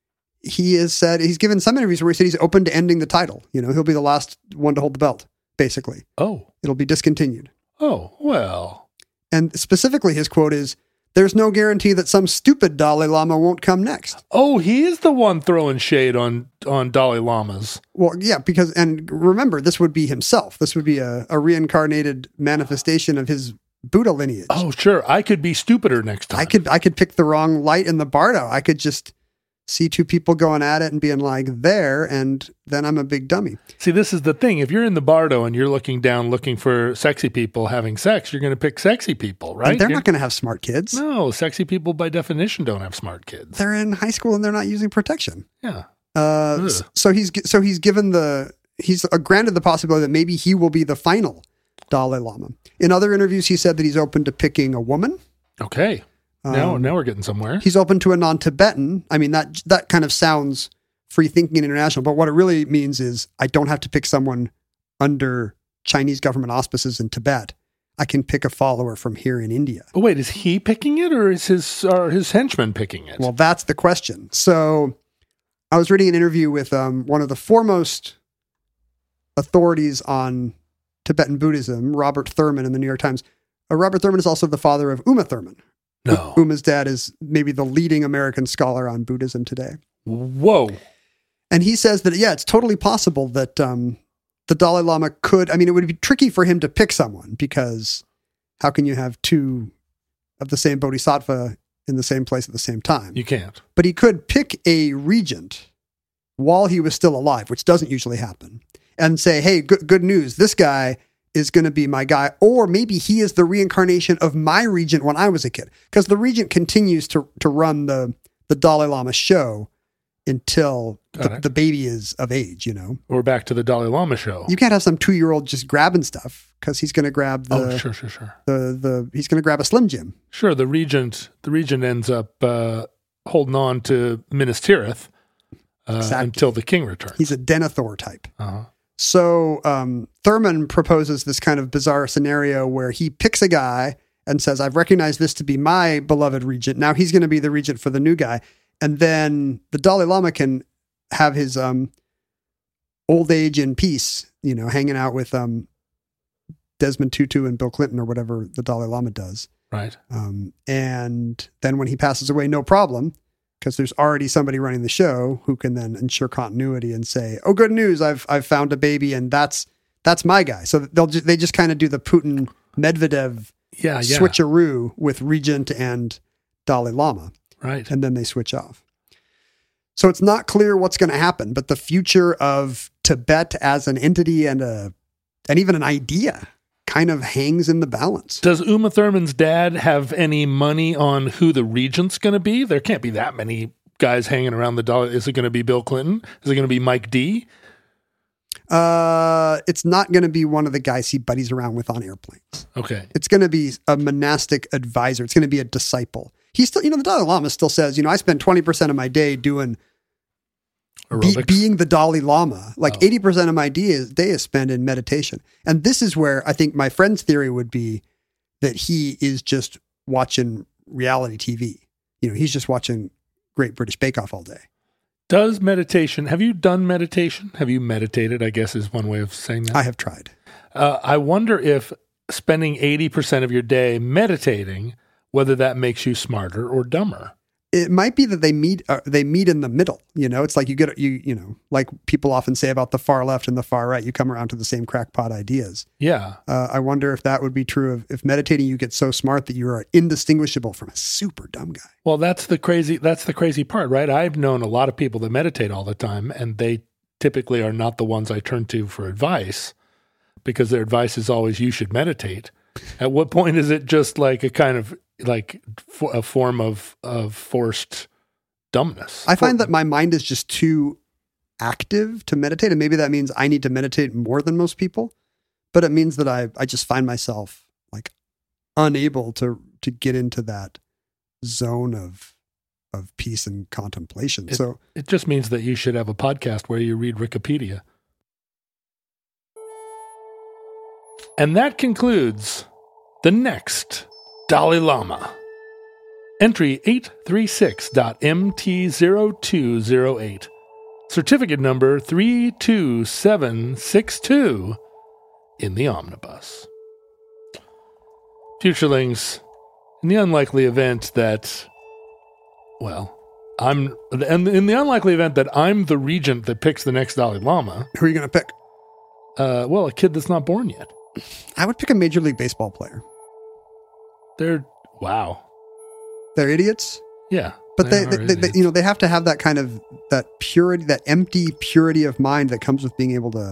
S6: he has said, he's given some interviews where he said he's open to ending the title. You know, he'll be the last one to hold the belt, basically.
S4: Oh.
S6: It'll be discontinued.
S4: Oh, well.
S6: And specifically his quote is, "There's no guarantee that some stupid Dalai Lama won't come next."
S4: Oh, he is the one throwing shade on, on Dalai Lamas.
S6: Well, yeah, because, and remember, this would be himself. This would be a, a reincarnated manifestation of his Buddha lineage.
S4: Oh, sure. I could be stupider next time.
S6: I could I could pick the wrong light in the Bardo. I could just see two people going at it and being like, there, and then I'm a big dummy.
S4: See, this is the thing. If you're in the Bardo and you're looking down looking for sexy people having sex, you're going to pick sexy people, right?
S6: And they're
S4: You're-
S6: not going to have smart kids.
S4: No, sexy people by definition don't have smart kids.
S6: They're in high school and they're not using protection.
S4: Yeah.
S6: Uh,
S4: Ugh.
S6: s- so he's gi- so he's given the he's uh, granted the possibility that maybe he will be the final Dalai Lama. In other interviews, he said that he's open to picking a woman.
S4: Okay. Now,
S6: Um,
S4: now we're getting somewhere.
S6: He's open to a non-Tibetan. I mean, that that kind of sounds free thinking and international, but what it really means is I don't have to pick someone under Chinese government auspices in Tibet. I can pick a follower from here in India.
S4: But wait, is he picking it or is his or his henchman picking it?
S6: Well, that's the question. So I was reading an interview with um, one of the foremost authorities on Tibetan Buddhism, Robert Thurman, in the New York Times. Uh, Robert Thurman is also the father of Uma Thurman.
S4: no.
S6: Uma's dad is maybe the leading American scholar on Buddhism today.
S4: Whoa.
S6: And he says that, yeah, it's totally possible that um, the Dalai Lama could, I mean, it would be tricky for him to pick someone because how can you have two of the same bodhisattva in the same place at the same time?
S4: You can't.
S6: But he could pick a regent while he was still alive, which doesn't usually happen, and say, hey, good, good news, this guy is going to be my guy, or maybe he is the reincarnation of my regent when I was a kid. Because the regent continues to to run the, the Dalai Lama show until
S4: Got
S6: the,
S4: it.
S6: the baby is of age, you know?
S4: We're back to the Dalai Lama show.
S6: You can't have some two-year-old just grabbing stuff because he's going to grab the,
S4: oh, sure, sure, sure.
S6: the, the, he's going to grab a Slim Jim.
S4: Sure, the regent the regent ends up uh, holding on to Minas Tirith uh,
S6: Exactly.
S4: until the king returns.
S6: He's a Denethor type.
S4: uh-huh.
S6: So um, Thurman proposes this kind of bizarre scenario where he picks a guy and says, I've recognized this to be my beloved regent. Now he's going to be the regent for the new guy. And then the Dalai Lama can have his um, old age in peace, you know, hanging out with um, Desmond Tutu and Bill Clinton or whatever the Dalai Lama does.
S4: Right.
S6: Um, and then when he passes away, no problem, because there's already somebody running the show who can then ensure continuity and say, "Oh, good news! I've I've found a baby, and that's that's my guy." So they'll ju- they just kind of do the Putin Medvedev
S4: yeah, yeah.
S6: switcheroo with regent and Dalai Lama,
S4: right?
S6: And then they switch off. So it's not clear what's going to happen, but the future of Tibet as an entity and a and even an idea kind of hangs in the balance.
S4: Does Uma Thurman's dad have any money on who the regent's going to be? There can't be that many guys hanging around the dollar. Is it going to be Bill Clinton? Is it going to be Mike D?
S6: Uh, it's not going to be one of the guys he buddies around with on airplanes.
S4: Okay.
S6: It's going to be a monastic advisor. It's going to be a disciple. He still, you know, the Dalai Lama still says, you know, I spend twenty percent of my day doing Be, being the Dalai Lama. Like oh. eighty percent of my day is, day is spent in meditation. And this is where I think my friend's theory would be that he is just watching reality T V. You know, he's just watching Great British Bake Off all day.
S4: Does meditation, have you done meditation? Have you meditated, I guess is one way of saying that?
S6: I have tried.
S4: Uh, I wonder if spending eighty percent of your day meditating, whether that makes you smarter or dumber.
S6: It might be that they meet, uh, they meet in the middle. You know, it's like you get, you, you know, like people often say about the far left and the far right, you come around to the same crackpot ideas.
S4: Yeah.
S6: Uh, I wonder if that would be true of if meditating, you get so smart that you are indistinguishable from a super dumb guy.
S4: Well, that's the crazy, that's the crazy part, right? I've known a lot of people that meditate all the time, and they typically are not the ones I turn to for advice, because their advice is always, you should meditate. At what point is it just like a kind of like for a form of, of forced dumbness?
S6: I find
S4: For-
S6: that my mind is just too active to meditate. And maybe that means I need to meditate more than most people, but it means that I, I just find myself like unable to, to get into that zone of, of peace and contemplation.
S4: It,
S6: so
S4: it just means that you should have a podcast where you read Wikipedia. And that concludes the next Dalai Lama. Entry eight three six M T zero two zero eight. Certificate number three two seven six two in the omnibus. Futurelings, in the unlikely event that, well, I'm, and in the unlikely event that I'm the regent that picks the next Dalai Lama.
S6: Who are you going to pick?
S4: Uh, well, a kid that's not born yet.
S6: I would pick a Major League Baseball player.
S4: They're, wow.
S6: They're idiots.
S4: Yeah.
S6: But they, they, they, they, you know, they have to have that kind of, that purity, that empty purity of mind that comes with being able to,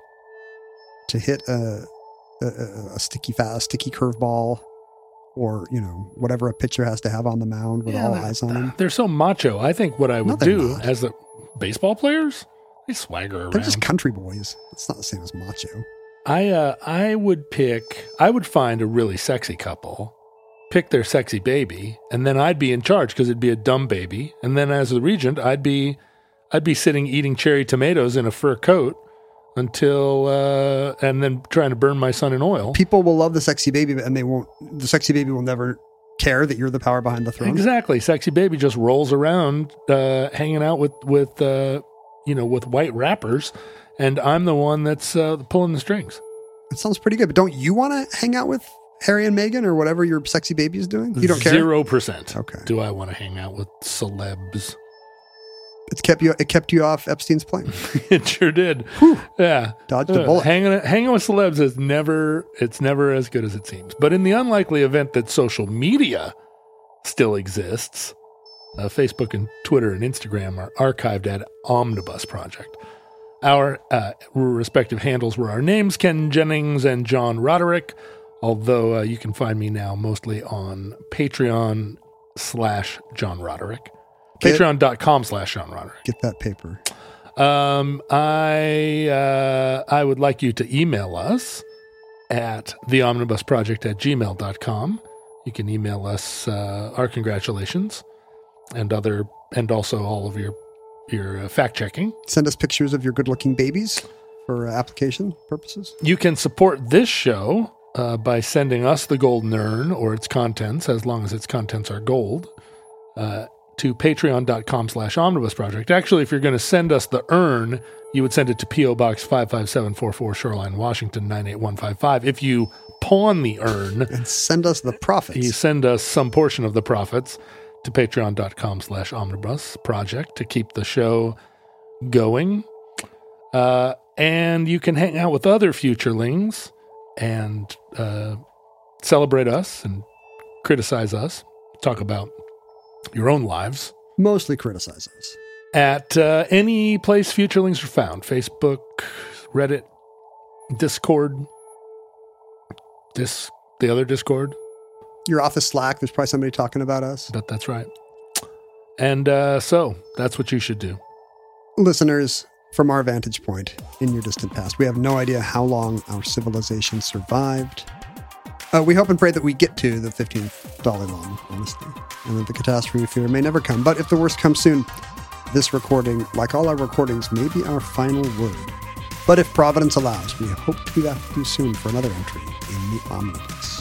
S6: to hit a, a, a sticky fast, sticky curveball, or, you know, whatever a pitcher has to have on the mound with
S4: yeah,
S6: all eyes on him.
S4: They're so macho. I think what I would
S6: No,
S4: do
S6: not.
S4: as the baseball players, they swagger around.
S6: They're just country boys. It's not the same as macho.
S4: I, uh, I would pick, I would find a really sexy couple, pick their sexy baby, and then I'd be in charge because it'd be a dumb baby. And then as the regent, I'd be, I'd be sitting eating cherry tomatoes in a fur coat until, uh, and then trying to burn my son in oil.
S6: People will love the sexy baby, and they won't, the sexy baby will never care that you're the power behind the throne.
S4: Exactly. Sexy baby just rolls around, uh, hanging out with, with, uh, you know, with white rappers. And I'm the one that's uh, pulling the strings.
S6: It sounds pretty good. But don't you want to hang out with Harry and Meghan or whatever your sexy baby is doing? You don't care?
S4: Zero percent.
S6: Okay.
S4: Do I want to hang out with celebs?
S6: It's kept you. It kept you off Epstein's plane.
S4: It sure did.
S6: Whew.
S4: Yeah.
S6: Dodged a
S4: Uh,
S6: bullet.
S4: hanging, hanging with celebs is never, it's never as good as it seems. But in the unlikely event that social media still exists, uh, Facebook and Twitter and Instagram are archived at Omnibus Project. Our uh, respective handles were our names, Ken Jennings and John Roderick, although uh, you can find me now mostly on Patreon slash John Roderick.
S6: Get-
S4: Patreon.com slash John Roderick.
S6: Get that paper.
S4: Um, I uh, I would like you to email us at theomnibusproject at gmail dot com. You can email us uh, our congratulations and other, and also all of your your uh, fact checking.
S6: Send us pictures of your good-looking babies for uh, application purposes.
S4: You can support this show uh, by sending us the golden urn or its contents, as long as its contents are gold, uh, to patreon.com slash omnibus project. Actually, if you're going to send us the urn, you would send it to P O Box five five seven four four, Shoreline, Washington, nine eight one five five. If you pawn the urn...
S6: And send us the profits.
S4: You send us some portion of the profits to patreon.com slash omnibus project to keep the show going. Uh, and you can hang out with other futurelings and uh, celebrate us and criticize us, talk about your own lives.
S6: Mostly criticize us.
S4: At uh, any place futurelings are found. Facebook, Reddit, Discord, this, the other Discord.
S6: Your office Slack, there's probably somebody talking about us.
S4: But that's right. And uh, so, that's what you should do.
S6: Listeners, from our vantage point in your distant past, we have no idea how long our civilization survived. Uh, we hope and pray that we get to the fifteenth Dalai Lama, honestly, and that the catastrophe we fear may never come. But if the worst comes soon, this recording, like all our recordings, may be our final word. But if Providence allows, we hope to be back with you soon for another entry in the Omnibus.